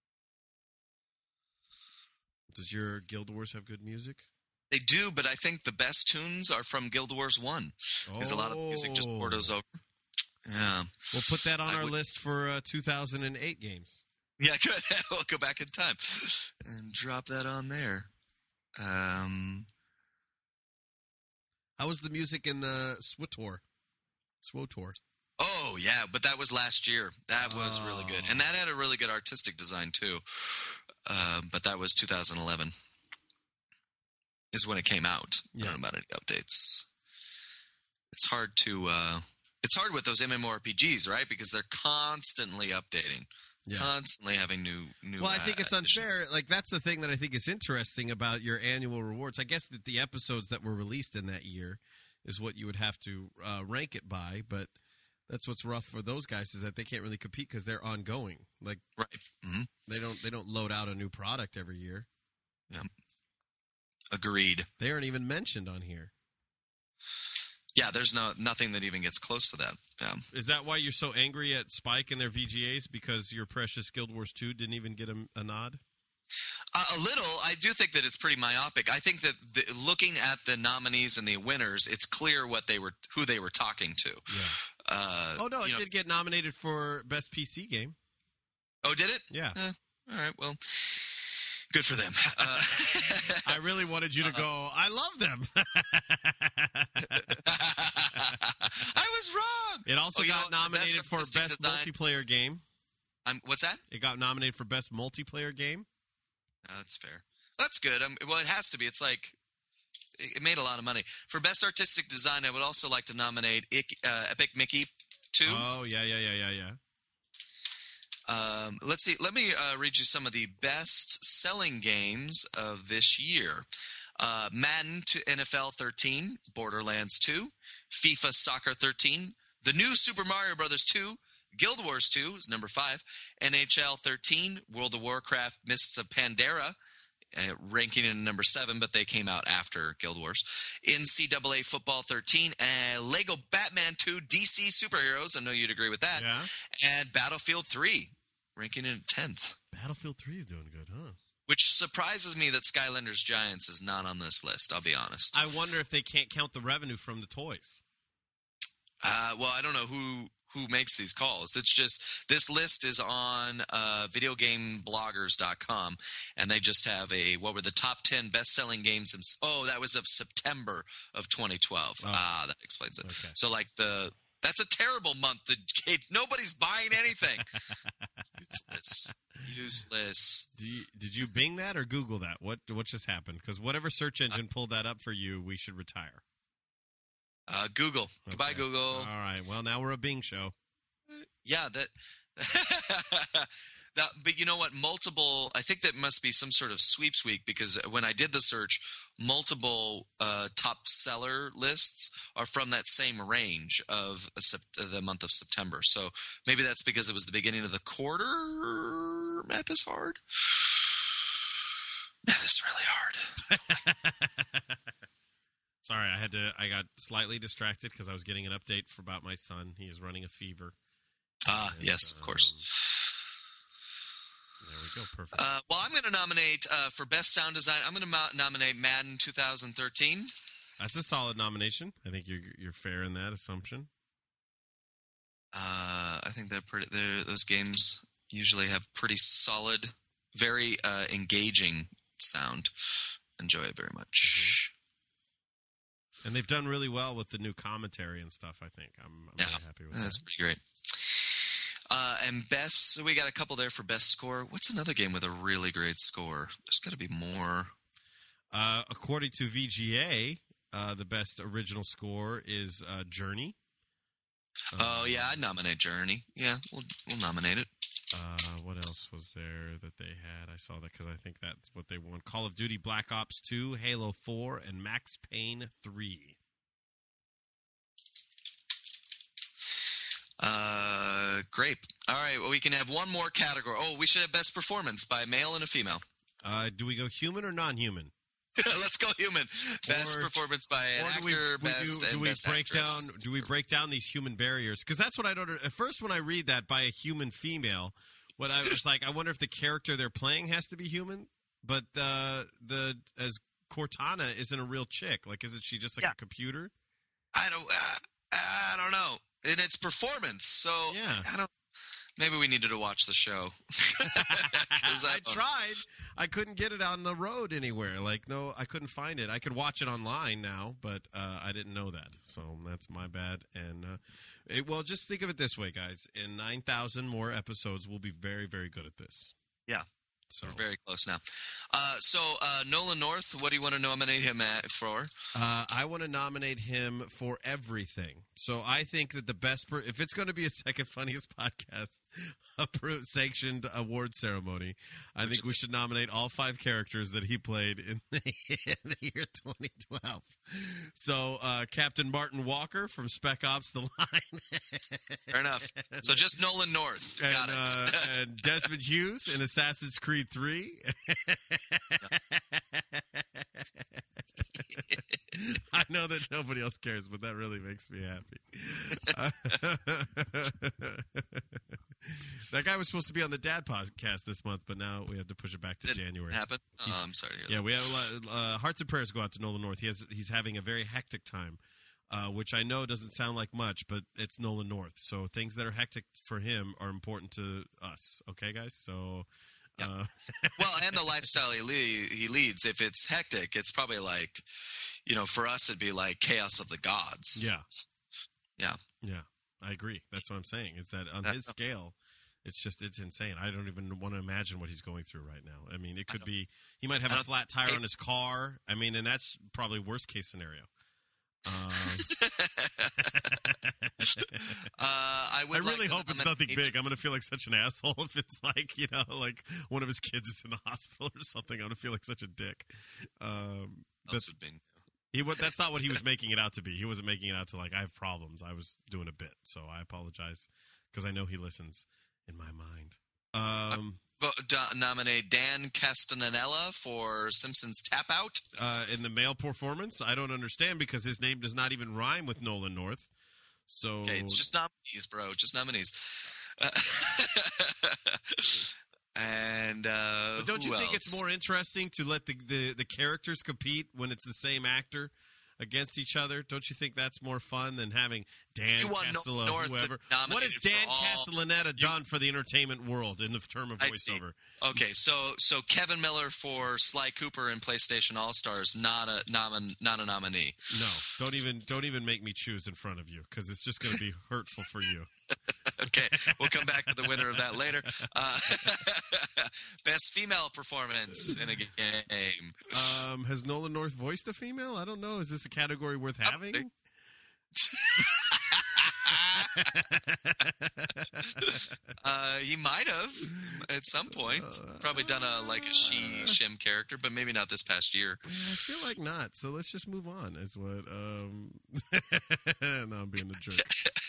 Does your Guild Wars have good music? They do, but I think the best tunes are from Guild Wars one because a lot of the music just borders over. Yeah. We'll put that on I our would- list for uh, two thousand eight games. Yeah, good. We'll go back in time and drop that on there. Um, How was the music in the SWTOR? SWTOR. oh, yeah, but that was last year. That was really good. And that had a really good artistic design, too. Uh, but that was two thousand eleven is when it came out. Yeah. I don't know about any updates. It's hard to... Uh, it's hard with those MMORPGs, right? Because they're constantly updating. Yeah. Constantly having new... new Well, I think uh, it's additions. unfair. Like, that's the thing that I think is interesting about your annual rewards. I guess that the episodes that were released in that year is what you would have to uh, rank it by, but that's what's rough for those guys is that they can't really compete because they're ongoing. Like, Right. hmm they don't they don't load out a new product every year. Agreed. They aren't even mentioned on here. Yeah, there's no nothing that even gets close to that. Yeah. Is that why you're so angry at Spike and their V G As? Because your precious Guild Wars two didn't even get a, a nod? Uh, a little. I do think that it's pretty myopic. I think that the, looking at the nominees and the winners, it's clear what they were, who they were talking to. Yeah. Uh, Oh, no, it you know, did get nominated for Best P C Game. Oh, did it? Yeah. Eh, all right. Well, good for them. Uh, I really wanted you to go, I love them. I was wrong. It also Oh, you got know, nominated best for artistic Best design. Multiplayer Game. I'm, what's that? It got nominated for Best Multiplayer Game. Oh, that's fair. That's good. Um, well, it has to be. It's like it it made a lot of money for best artistic design. I would also like to nominate Ick, uh, Epic Mickey two. Oh, yeah, yeah, yeah, yeah, yeah. Um, let's see. Let me uh, read you some of the best-selling games of this year. Uh, Madden to N F L thirteen, Borderlands two, FIFA Soccer thirteen, the new Super Mario Brothers two, Guild Wars two is number five, N H L thirteen, World of Warcraft Mists of Pandaria, uh, ranking in number seven, but they came out after Guild Wars. N C double A Football thirteen, and Lego Batman two D C Superheroes, I know you'd agree with that, Yeah. and Battlefield three, ranking in tenth. Battlefield three is doing good, huh? Which surprises me that Skylanders Giants is not on this list, I'll be honest. I wonder if they can't count the revenue from the toys. Uh, well, I don't know who who makes these calls. It's just this list is on uh, video game bloggers dot com, and they just have a what were the top ten best-selling games in oh that was of September of twenty twelve. Oh. Ah, that explains it. Okay. So like the that's a terrible month. The nobody's buying anything. Useless. Useless. Do you, did you Bing that or Google that? What what just happened? Because whatever search engine pulled that up for you, we should retire. Uh, Google. Goodbye, Okay. Google. All right. Well, now we're a Bing show. Yeah, that, that. But you know what? Multiple. I think that must be some sort of sweeps week because when I did the search, multiple uh, top seller lists are from that same range of a sep- the month of September. So maybe that's because it was the beginning of the quarter. Math is hard. Math is really hard. Sorry, I had to. I got slightly distracted because I was getting an update for about my son. He is running a fever. Ah, And, yes, of course. There we go. Perfect. Uh, well, I'm going to nominate uh, for best sound design. I'm going to mo- nominate Madden twenty thirteen. That's a solid nomination. I think you're you're fair in that assumption. Uh, I think they're pretty. They're, those games usually have pretty solid, very uh, engaging sound. Enjoy it very much. And they've done really well with the new commentary and stuff. I think I'm, I'm Yeah, really happy with That's that. pretty great. Uh, and best, so we got a couple there for best score. What's another game with a really great score? There's got to be more. Uh, according to V G A, uh, the best original score is uh, Journey. Oh, yeah, I'd nominate Journey. Yeah, we'll, we'll nominate it. Uh, what else was there that they had? I saw that because I think that's what they won. Call of Duty Black Ops two, Halo four, and Max Payne three. Uh, great. All right, well, we can have one more category. Oh, we should have best performance by a male and a female. Uh, do we go human or non-human? Let's go human. Best Or- performance by an Or do actor, we, we best, do, and do we best break actress. down? Do we break down these human barriers? Because that's what I don't. At first, when I read that by a human female, what I was like, I wonder if the character they're playing has to be human. But uh, the as Cortana isn't a real chick. Like, isn't she just like Yeah. a computer? I don't. Uh, I don't know. And it's performance, so Yeah. I don't. Maybe we needed to watch the show. 'Cause I I- tried. I couldn't get it on the road anywhere. Like, no, I couldn't find it. I could watch it online now, but uh, I didn't know that. So that's my bad. And, uh, it, well, just think of it this way, guys. In nine thousand more episodes, we'll be very, very good at this. Yeah. So We're very close now. Uh, so uh, Nolan North, what do you want to nominate him at, for? uh, I want to nominate him for everything. So I think that the best, per- if it's going to be a second funniest podcast approved, sanctioned award ceremony, I think we should nominate all five characters that he played in the, in the year twenty twelve. So uh, Captain Martin Walker from Spec Ops: The Line, Fair enough. So just Nolan North. Got and, it. uh, and Desmond Hughes in Assassin's Creed three. I know that nobody else cares, but that really makes me happy. That guy was supposed to be on the Dad podcast this month, but now we have to push it back to Didn't January. happen? Oh, He's- I'm sorry to hear Yeah, that. we have a lot, uh, hearts and prayers go out to Nolan North. He has he's having a very hectic time, uh, which I know doesn't sound like much, but it's Nolan North. So things that are hectic for him are important to us. Okay, guys. So. Uh, Well, and the lifestyle he, le- he leads, if it's hectic, it's probably like, you know, for us, it'd be like chaos of the gods. yeah. Yeah. Yeah, I agree. That's what I'm saying. It's that on his scale, it's just it's insane. I don't even want to imagine what he's going through right now. I mean, it could be he might have I a don't- flat tire on his car. I mean, and that's probably worst case scenario. Um, Uh, I would I really like to hope it's nominate- nothing big. I'm going to feel like such an asshole if it's like, you know, like one of his kids is in the hospital or something. I'm going to feel like such a dick. Um, Else that's would be- he. wa- That's not what he was making it out to be. He wasn't making it out to like I have problems. I was doing a bit, so I apologize because I know he listens in my mind. Um, Vote, do- nominate Dan Castellaneta for Simpsons Tap Out. uh, in the male performance, I don't understand because his name does not even rhyme with Nolan North. So Okay, it's just nominees, bro. Just nominees. Uh, and uh, But don't who you think else? it's more interesting to let the, the, the characters compete when it's the same actor against each other? Don't you think that's more fun than having Dan You want Castellaneta, North to whoever? nominate What has it for Dan all- Castellaneta done for the entertainment world in the term of I'd see. voiceover? Okay, so so Kevin Miller for Sly Cooper in PlayStation All Stars, not a nomin, not a nominee. No, don't even don't even make me choose in front of you because it's just going to be hurtful for you. Okay, we'll come back to the winner of that later. Uh, best female performance in a game. Um, has Nolan North voiced a female? I don't know. Is this a category worth having? Uh, he might have at some point. Probably done a like a she shim character, but maybe not this past year. I feel like not. So let's just move on. Is what? Um, no, I'm being a jerk.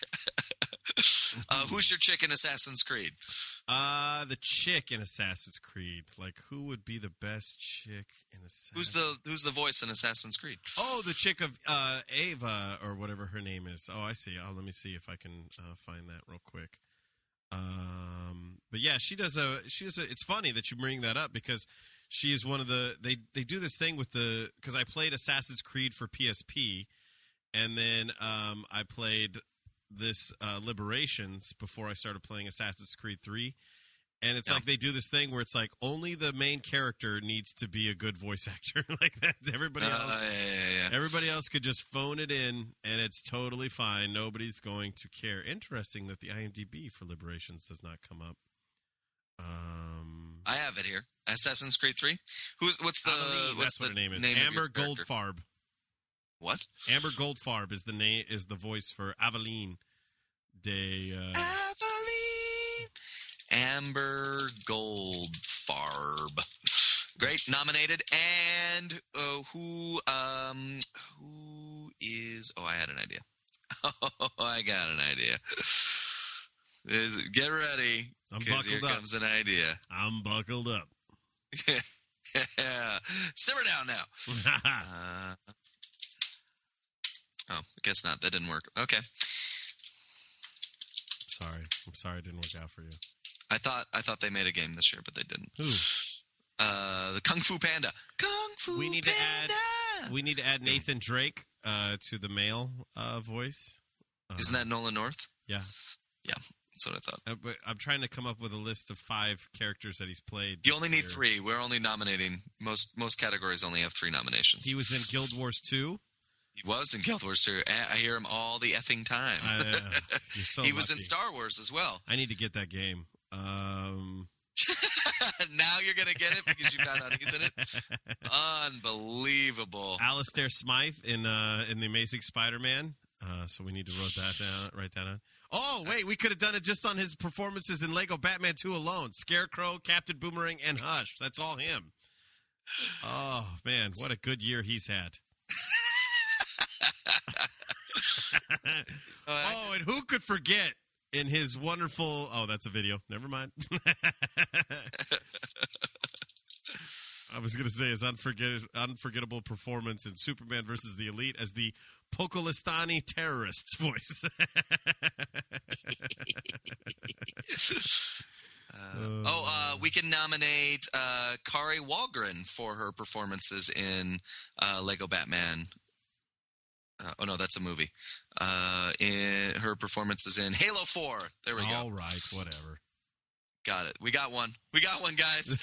Uh, who's your chick in Assassin's Creed? Uh, the chick in Assassin's Creed. Like, who would be the best chick in Assassin's? Who's the who's the voice in Assassin's Creed? Oh, the chick of uh, Ava or whatever her name is. Oh, I see. Oh, let me see if I can uh, find that real quick. Um, but yeah, she does a she does a. It's funny that you bring that up because she is one of the they they do this thing with the because I played Assassin's Creed for P S P, and then um, I played this uh, Liberations before I started playing Assassin's Creed three. And it's Yeah. like they do this thing where it's like only the main character needs to be a good voice actor. Like that, everybody Uh, else, yeah, yeah, yeah. everybody else could just phone it in, and it's totally fine. Nobody's going to care. Interesting that the I M D B for Liberations does not come up. Um, I have it here. Assassin's Creed three. Who's what's the Aveline, what's that's what the her name is. name of Amber your character? Goldfarb. What? Amber Goldfarb is the name is the voice for Aveline de. Uh, Aveline. Amber Goldfarb. Great, nominated. And uh, who um who is? Oh, I had an idea. Oh, I got an idea. Is, get ready, I'm because here buckled up. comes an idea. I'm buckled up. Yeah. Simmer down now. Uh, oh, I guess not. That didn't work. Okay. Sorry, I'm sorry it didn't work out for you. I thought I thought they made a game this year, but they didn't. Who? Uh, the Kung Fu Panda. Kung Fu We need to Panda. add. We need to add Nathan Drake uh, to the male uh, voice. Uh, Isn't that Nolan North? Yeah. Yeah, that's what I thought. Uh, but I'm trying to come up with a list of five characters that he's played. You this only need year. three. We're only nominating most most categories. Only have three nominations. He was in Guild Wars two. He was in Guild Wars two. I I hear him all the effing time. Uh, you're so he was in lucky. Star Wars as well. I need to get that game. Um, Now you're gonna get it because you found out he's in it. Unbelievable. Alistair Smythe in uh, in the Amazing Spider-Man. Uh, so we need to write that down. Write that down. Oh wait, we could have done it just on his performances in Lego Batman two alone. Scarecrow, Captain Boomerang, and Hush. That's all him. Oh man, what a good year he's had. Oh, and who could forget in his wonderful... Oh, that's a video. Never mind. I was going to say his unforget- unforgettable performance in Superman versus the Elite as the Pokolistani terrorist's voice. Uh, oh, uh, we can nominate uh, Kari Walgren for her performances in uh, Lego Batman. Uh, oh no, that's a movie. Uh, in her performances in Halo four. There we go. All right, whatever. Got it. We got one. We got one, guys.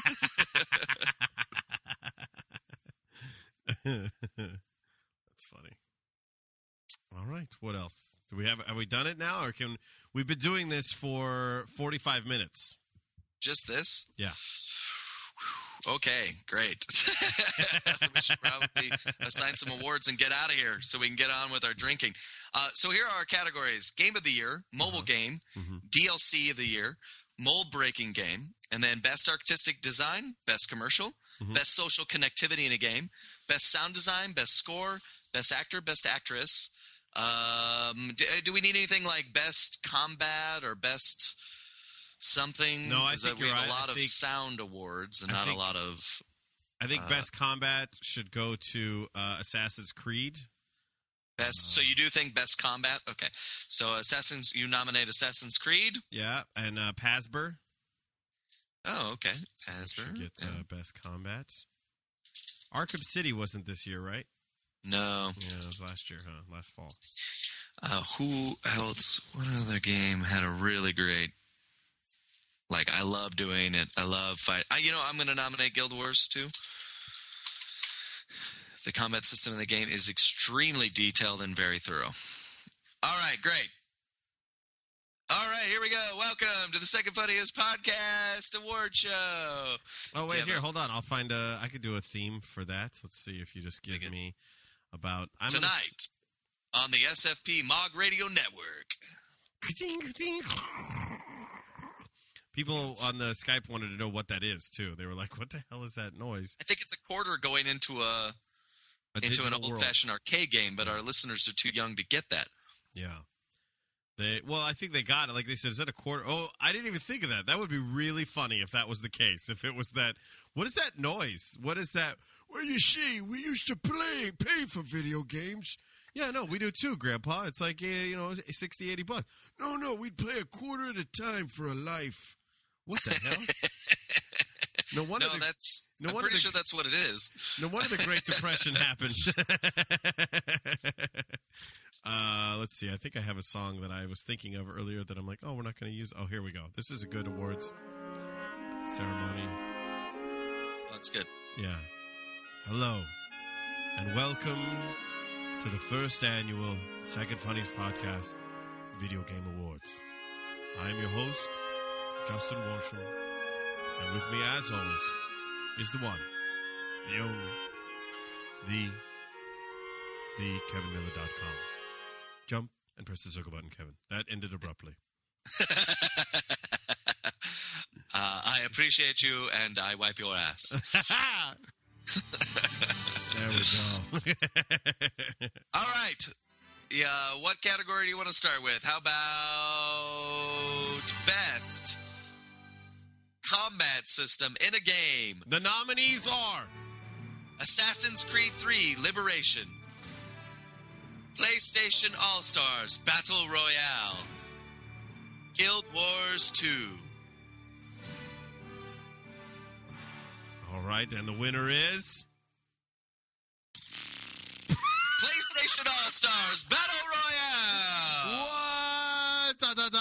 That's funny. All right, what else? Do we have have we done it now, or can we've been doing this for forty-five minutes? Just this? Yeah. Okay, great. We should probably assign some awards and get out of here so we can get on with our drinking. Uh, so here are our categories: Game of the Year, Mobile Game, Mhm. D L C of the Year, Mold Breaking Game, and then Best Artistic Design, Best Commercial, Mhm. Best Social Connectivity in a Game, Best Sound Design, Best Score, Best Actor, Best Actress. Um, do, do we need anything like Best Combat or Best something? No, I 'Cause, think uh, we you're have right. a lot I of think- sound awards and I not think- a lot of... I think Uh, Best Combat should go to uh, Assassin's Creed. Best. So you do think Best Combat? Okay. So Assassin's, you nominate Assassin's Creed? Yeah, and uh, Pasber Oh, okay. should Hasbro. get Yeah. uh, Best Combat. Arkham City wasn't this year, right? No. Yeah, it was last year, huh? Last fall. Uh, who else? What other game had a really great? Like, I love doing it. I love fight. I, you know, I'm going to nominate Guild Wars too. The combat system in the game is extremely detailed and very thorough. All right, great. All right, here we go. Welcome to the Second Funniest Podcast Award Show. Oh Do you wait, have here, a- hold on. I'll find a. I could do a theme for that. Let's see if you just give Make it- me about I'm gonna Tonight on the S F P Mog Radio Network. Ka-ching, ka-ching. People on the Skype wanted to know what that is too. They were like, "What the hell is that noise?" I think it's a quarter going into a A into an digital world. old-fashioned arcade game, but our listeners are too young to get that. Yeah. They well, I think they got it. Like they said, is that a quarter? Oh, I didn't even think of that. That would be really funny if that was the case. If it was that, what is that noise? What is that? Well, you see, we used to play, pay for video games. Yeah, no, we do too, Grandpa. It's like, uh, you know, sixty, eighty bucks. No, no, we'd play a quarter at a time for a life. What the hell? No wonder. No, the, that's. no I'm wonder pretty the- sure that's what it is. no wonder the Great Depression happened. uh, let's see. I think I have a song that I was thinking of earlier that I'm like, oh, we're not going to use. Oh, here we go. This is a good awards. ceremony. That's good. Yeah. Hello, and welcome to the first annual Second Funniest Podcast Video Game Awards. I am your host, Justin Worsham, and with me, as always, is the one, the only, the, the Kevin Miller dot com. Jump and press the circle button, Kevin. That ended abruptly. uh, I appreciate you, and I wipe your ass. There we go. All right. Yeah, what category do you want to start with? How about best combat system in a game? The nominees are Assassin's Creed three Liberation, PlayStation All-Stars Battle Royale, Guild Wars two. all right, and the winner is PlayStation All-Stars Battle Royale. what? Da, da, da.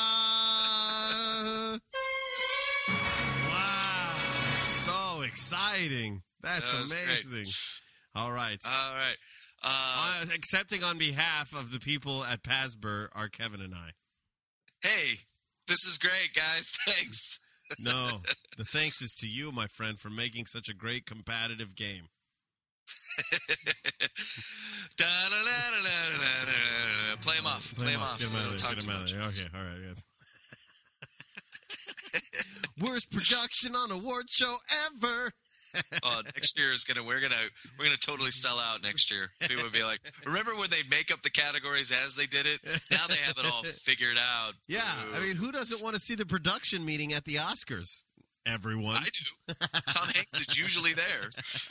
Wow, so exciting! That's That was great. amazing. All right, All right. Uh, uh, accepting on behalf of the people at Pasbur are Kevin and I. hey, this is great, guys. Thanks. No, the thanks is to you, my friend, for making such a great competitive game. Da-da-da-da-da-da-da. Play him off. Play him off. Get So him we out don't of talk there. Get too him out much. of there. Okay, all right. Good. Worst production on award show ever. Oh, next year is gonna we're gonna we're gonna totally sell out next year. People would be like, remember when they make up the categories as they did it? Now they have it all figured out. Yeah, Ooh. I mean, who doesn't want to see the production meeting at the Oscars? Everyone. I do. Tom Hanks is usually there.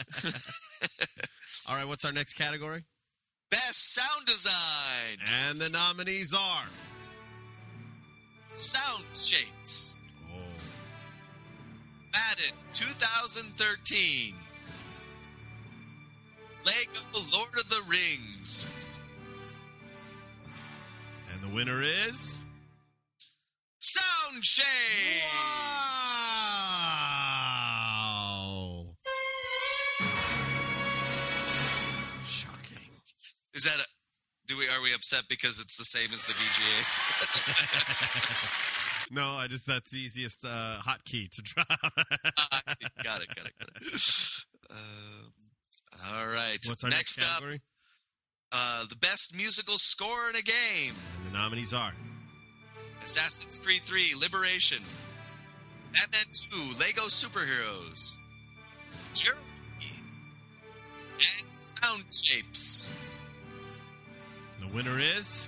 All right, what's our next category? Best sound design, And the nominees are. sound shapes, Oh. Madden twenty thirteen, Lego Lord of the Rings, And the winner is. sound shapes. Wow. Shocking. Is that a? Do we are we upset because it's the same as the V G A? No, I just, that's the easiest uh, hotkey to drop. Ah, I see. Got it. Got it. Got it. Um, all right. What's our next, next up? category? Uh, the best musical score in a game: And the nominees are. Assassin's Creed three Liberation, Batman two Lego Superheroes, Journey, and Sound Shapes. The winner is.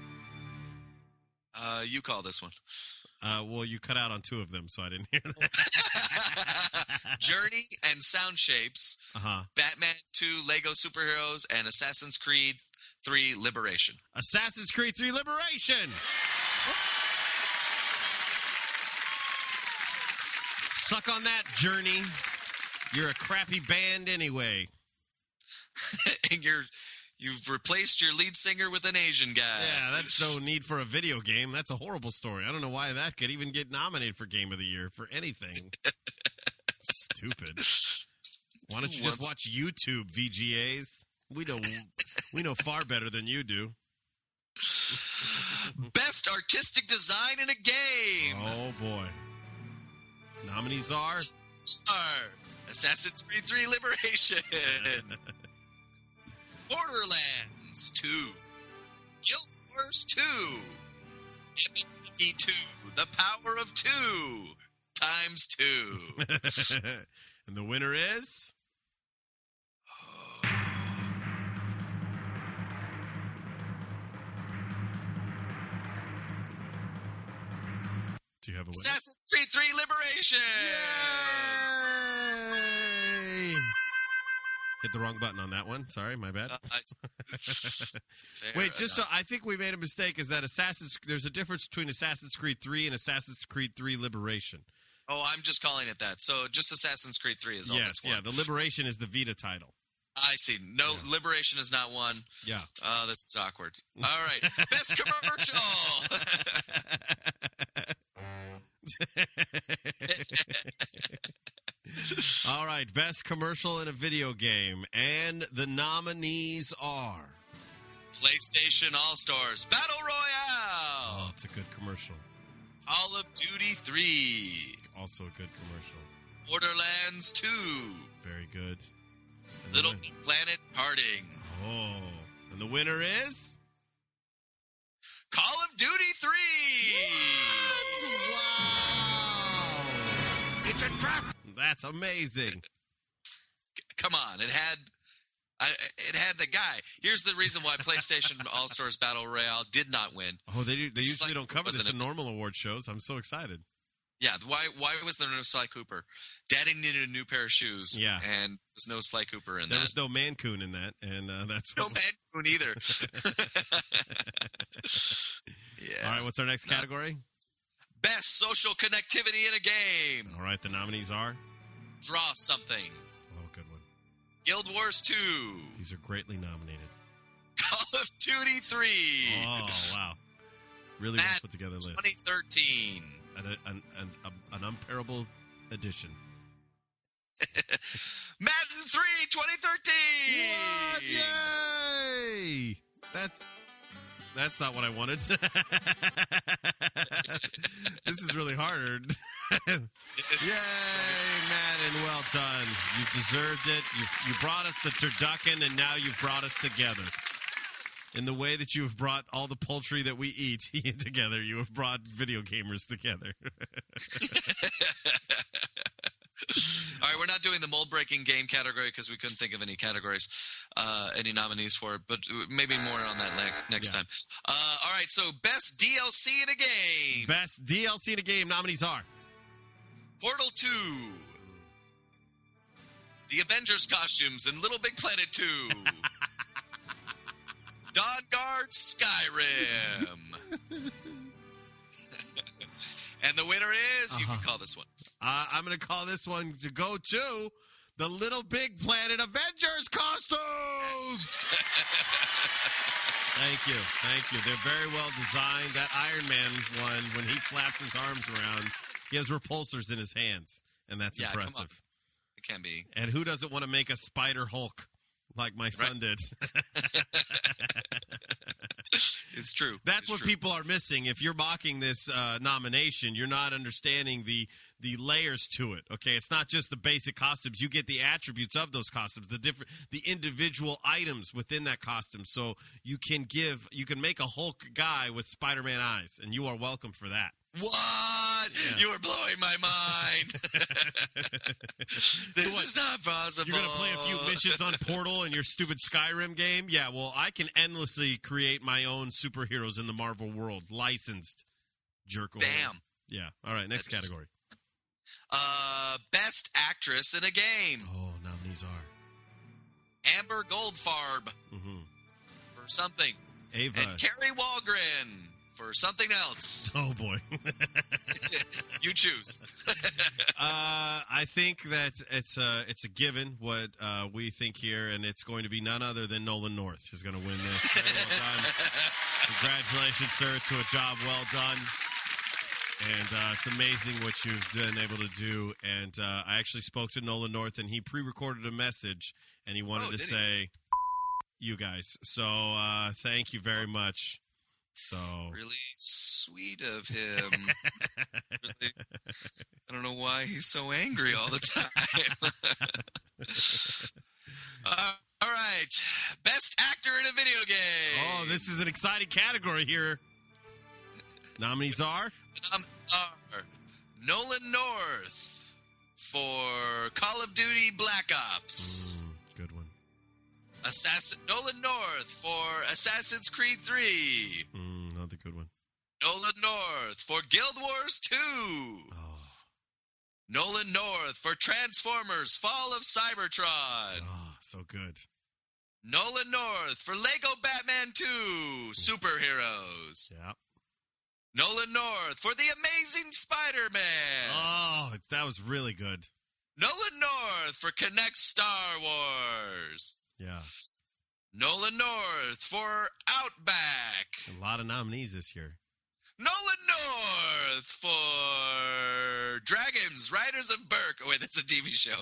Uh, you call this one. Uh, well, you cut out on two of them, so I didn't hear that. Journey and Sound Shapes, Uh huh. Batman two Lego Superheroes, and Assassin's Creed three Liberation. Assassin's Creed three Liberation. Suck on that, Journey. You're a crappy band anyway. And you're you've replaced your lead singer with an Asian guy. Yeah, that's no need for a video game. That's a horrible story. I don't know why that could even get nominated for Game of the Year for anything. Stupid. Why don't you just What's- watch YouTube V G As? We know we know far better than you do. Best artistic design in a game. Oh boy. Nominees are. Are Assassin's Creed three Liberation, Borderlands two, Guild Wars two, Epic two, The Power of Two, times two. And the winner is. Do you have a winner? Assassin's Creed three Liberation. Yay! Hit the wrong button on that one. Sorry, my bad. Uh, I s- Fair Wait, just so enough. I think we made a mistake. Is that Assassin's? There's a difference between Assassin's Creed three and Assassin's Creed three Liberation. Oh, I'm just calling it that. So just Assassin's Creed three is all Yes, that's yeah. one. The Liberation is the Vita title. I see. No, Liberation is not one. Yeah. Oh, this is awkward. All right. Best commercial. right, best commercial in a video game. And the nominees are... PlayStation All-Stars Battle Oh, Royale. it's a good commercial. Call of Duty three. Also a good commercial. Borderlands two. Very good. And the Little win- Big Planet Parting. Oh, and the winner is... Call of Duty three. Wow! It's a trap. That's amazing. Come on, it had, I, it had the guy. Here's the reason why PlayStation All Stars Battle Royale did not win. Oh, they do, they Sly usually don't Cooper cover this wasn't in it? normal award shows. I'm so excited. Yeah, why why was there no Sly Cooper? Daddy needed a new pair of shoes. Yeah. and there's no Sly Cooper in There that. was no Mancoon in that, and uh, that's No what... Mancoon either. Yeah. All right, what's our next Not- category? Best social connectivity in a game. All right, the nominees are... Draw something. Oh, good one. Guild Wars two. These are greatly nominated. Call of Duty three. Oh, wow. Really well Matt, put together list. twenty thirteen. An, an, an, an unparable edition. Madden three twenty thirteen. What? Yay! That's that's not what I wanted. This is really hard. Yay, Madden! Well done. You deserved it. You you brought us the turducken, and now you've brought us together. In the way that you have brought all the poultry that we eat together, you have brought video gamers together. All right, we're not doing the mold-breaking game category because we couldn't think of any categories, uh, any nominees for it, but maybe more on that next, next Yeah. time. Uh, all right, so best D L C in a game. Best D L C in a game nominees are... Portal two. The Avengers costumes in Little Big Planet two. Dawn Guard Skyrim. And the winner is, you can call this one. Uh, I'm going to call this one to go to the Little Big Planet Avengers costumes. Thank you. Thank you. They're very well designed. That Iron Man one, when he flaps his arms around, he has repulsors in his hands, and that's Yeah, come on. impressive. It can be. And who doesn't want to make a Spider Hulk like my son did? It's true. That's It's what true. people are missing. If you're mocking this uh, nomination, you're not understanding the the layers to it. Okay, it's not just the basic costumes. You get the attributes of those costumes, the different, the individual items within that costume. So you can give, you can make a Hulk guy with Spider-Man eyes, and you are welcome for that. What? Yeah. You are blowing my mind. This what? is not possible. You're gonna play a few missions on Portal in your stupid Skyrim game? Yeah, well, I can endlessly create my own superheroes in the Marvel world, licensed. Jerk. Damn. Yeah. All right. Next That's just- category. Uh, best actress in a game. Oh, nominees are Amber Goldfarb mm-hmm. for something. Ava. And Carrie Walgren for something else. Oh boy. You choose. uh, I think that it's a it's a given what uh, we think here, and it's going to be none other than Nolan North is going to win this. Very well done. Congratulations, sir, to a job well done. And uh, it's amazing what you've been able to do. And uh, I actually spoke to Nolan North, and he pre-recorded a message, and he wanted Oh, to did he? say, "You guys." So uh, thank you very much. So Really sweet of him. Really, I don't know why he's so angry all the time. uh, all right. Best actor in a video game. oh, this is an exciting category here. Nominees are. Um, are Nolan North for Call of Duty Black Ops. Mm, good one. Assassin Nolan North for Assassin's Creed three. Mm, another good one. Nolan North for Guild Wars two. Oh, Nolan North for Transformers Fall of Cybertron. oh so good. Nolan North for Lego Batman two Superheroes. Yeah. Nolan North for The Amazing Spider-Man. Oh, that was really good. Nolan North for Connect Star Wars. Yeah. Nolan North for Outback. A lot of nominees this year. Nolan North for Dragons, Riders of Burke. Oh, wait, that's a T V show.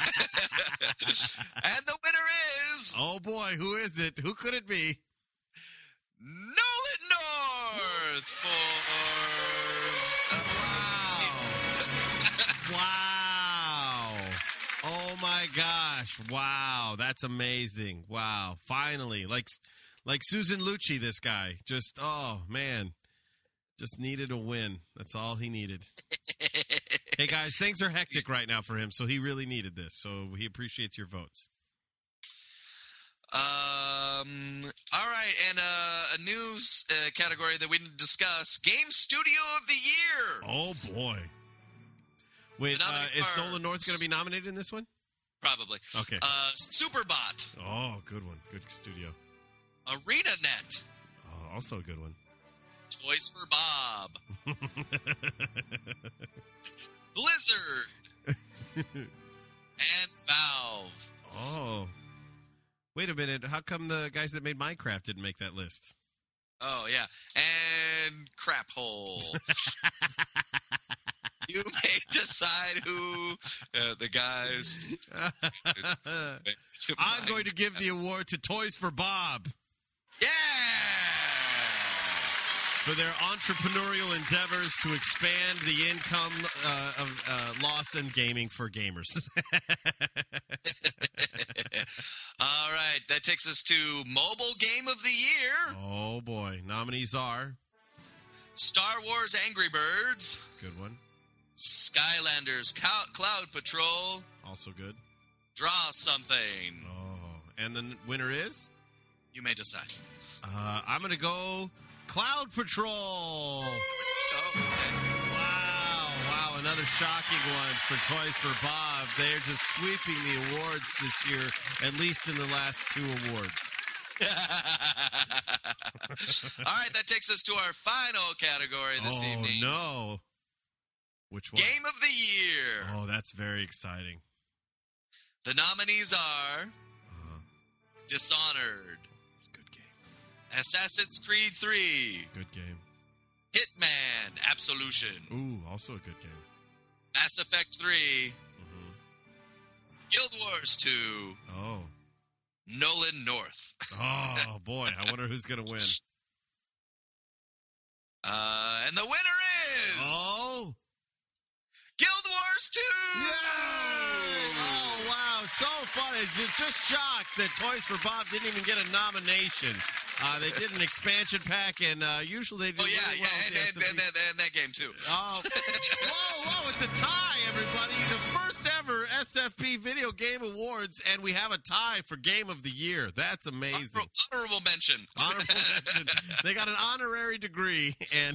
And the winner is Oh boy, who is it? Who could it be? Nolan North for. Wow. Oh my gosh. Wow. That's amazing. Wow. Finally. Like like Susan Lucci, this guy. Just, oh man. Just needed a win. That's all he needed. Hey guys, things are hectic right now for him, so he really needed this. So he appreciates your votes. Um. All right, and uh, a news uh, category that we didn't discuss: Game Studio of the Year. Oh boy. Wait, The uh, nominees is are- Nolan North going to be nominated in this one? Probably. Okay. Uh, Superbot, Oh, good one. Good studio. ArenaNet, Oh, also a good one. Toys for Bob, Blizzard, and Valve. Oh. Wait a minute. How come the guys that made Minecraft didn't make that list? Oh yeah, and Crap Hole. You may decide who uh, the guys. I'm going to give the award to Toys for Bob Yeah. for their entrepreneurial endeavors to expand the income uh, of uh, loss in gaming for gamers. All right, that takes us to Mobile Game of the Year. Oh, boy. Nominees are Star Wars Angry Birds, good one. Skylanders Cou- Cloud Patrol, Also good. Draw Something. Oh. And the winner is? You may decide. Uh, I'm going to go Cloud Patrol. Oh, okay. Wow, wow, another shocking one for Toys for Bob. They're just sweeping the awards this year, at least in the last two awards. All right, that takes us to our final category this oh, evening. no. Which one? Game of the Year. Oh, that's very exciting. The nominees are Uh, Dishonored, good game. Assassin's Creed three, Good game. Hitman, Absolution, Ooh, also a good game. Mass Effect three, hmm Guild Wars two, Oh. Nolan North. Oh, boy. I wonder who's going to win. Uh, and the winner is Oh. Guild Wars two. Yay! Oh, wow. So funny. Just, just shocked that Toys for Bob didn't even get a nomination. Uh, they did an expansion pack, and uh, usually they do Oh yeah, really yeah, well with and, the and, S M P. and, and, and that game too. Oh, whoa, whoa, it's a tie, everybody. The first ever S F P Video Game Awards, and we have a tie for Game of the Year. That's amazing. Honorable, honorable mention. Honorable mention. They got an honorary degree, and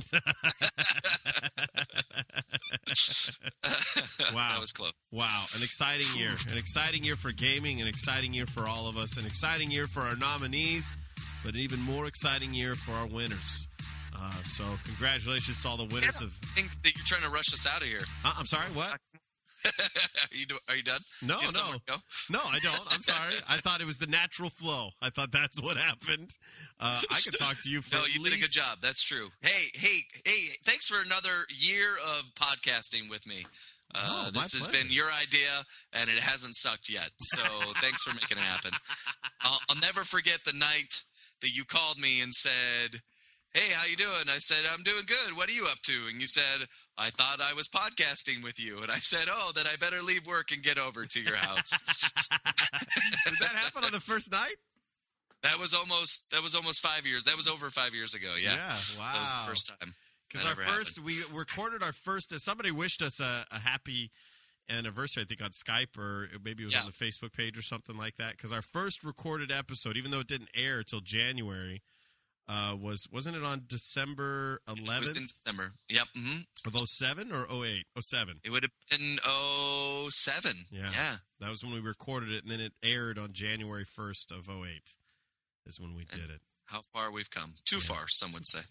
wow. That was close. Wow, an exciting year. An exciting year for gaming, an exciting year for all of us, an exciting year for our nominees, but an even more exciting year for our winners. Uh, so congratulations to all the winners I of... think that you're trying to rush us out of here. Uh, I'm sorry, what? are you do, Are you done? No, Do you have no. somewhere to go? No, I don't. I'm sorry. I thought it was the natural flow. I thought that's what happened. Uh, I could talk to you for No, at you least... did a good job. That's true. Hey, hey, hey! Thanks for another year of podcasting with me. Uh, Oh, my this has pleasure. been your idea, and it hasn't sucked yet. So thanks for making it happen. I'll, I'll never forget the night that you called me and said, "Hey, how you doing?" I said, "I'm doing good. What are you up to?" And you said, "I thought I was podcasting with you." And I said, "Oh, then I better leave work and get over to your house." Did that happen on the first night? That was almost that was almost five years. That was over five years ago. Yeah, wow. that was the first time. Because that our ever first, we recorded our first, uh, somebody wished us a, a happy anniversary, I think on Skype, or maybe it was Yeah. on the Facebook page or something like that. Because our first recorded episode, even though it didn't air till January, uh, was, wasn't it on December It was in eleventh December. Yep. hmm of oh seven or oh eight? oh seven. It would have been oh seven. Yeah. Yeah. That was when we recorded it, and then it aired on January first of oh eight is when we did it. How far we've come. Too far, some would say.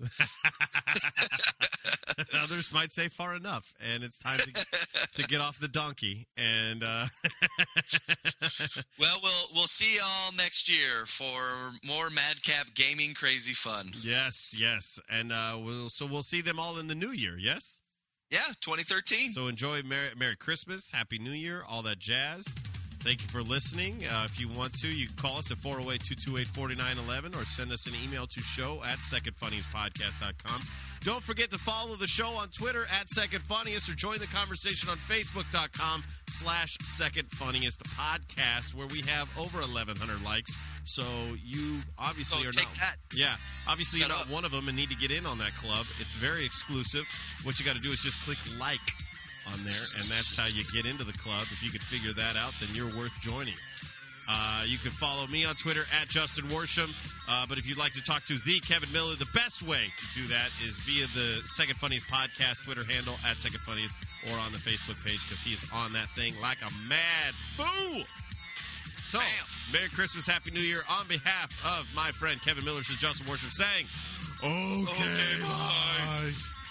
Others might say far enough, and it's time to, to get off the donkey. And uh... well, we'll we'll see y'all next year for more Madcap Gaming Crazy Fun. Yes, yes, and uh, we'll so we'll see them all in the new year. Yes. Yeah, twenty thirteen. So enjoy Merry, Merry Christmas, Happy New Year, all that jazz. Thank you for listening. Uh, if you want to, you can call us at four oh eight, two two eight, four nine one one or send us an email to show at second funniest podcast dot com. Don't forget to follow the show on Twitter at Second Funniest or join the conversation on Facebook.com slash Second Funniest Podcast, where we have over eleven hundred likes. So you obviously So are take not. that. Yeah, obviously Shut you're not up. one of them and need to get in on that club. It's very exclusive. What you got to do is just click like on there, and that's how you get into the club. If you could figure that out, then you're worth joining. Uh, you can follow me on Twitter at Justin Worsham. Uh, but if you'd like to talk to the Kevin Miller, the best way to do that is via the Second Funniest Podcast Twitter handle at Second Funniest or on the Facebook page, because he is on that thing like a mad fool. So, Bam. Merry Christmas, Happy New Year. On behalf of my friend Kevin Miller, this is Justin Worsham saying, okay, Okay, bye.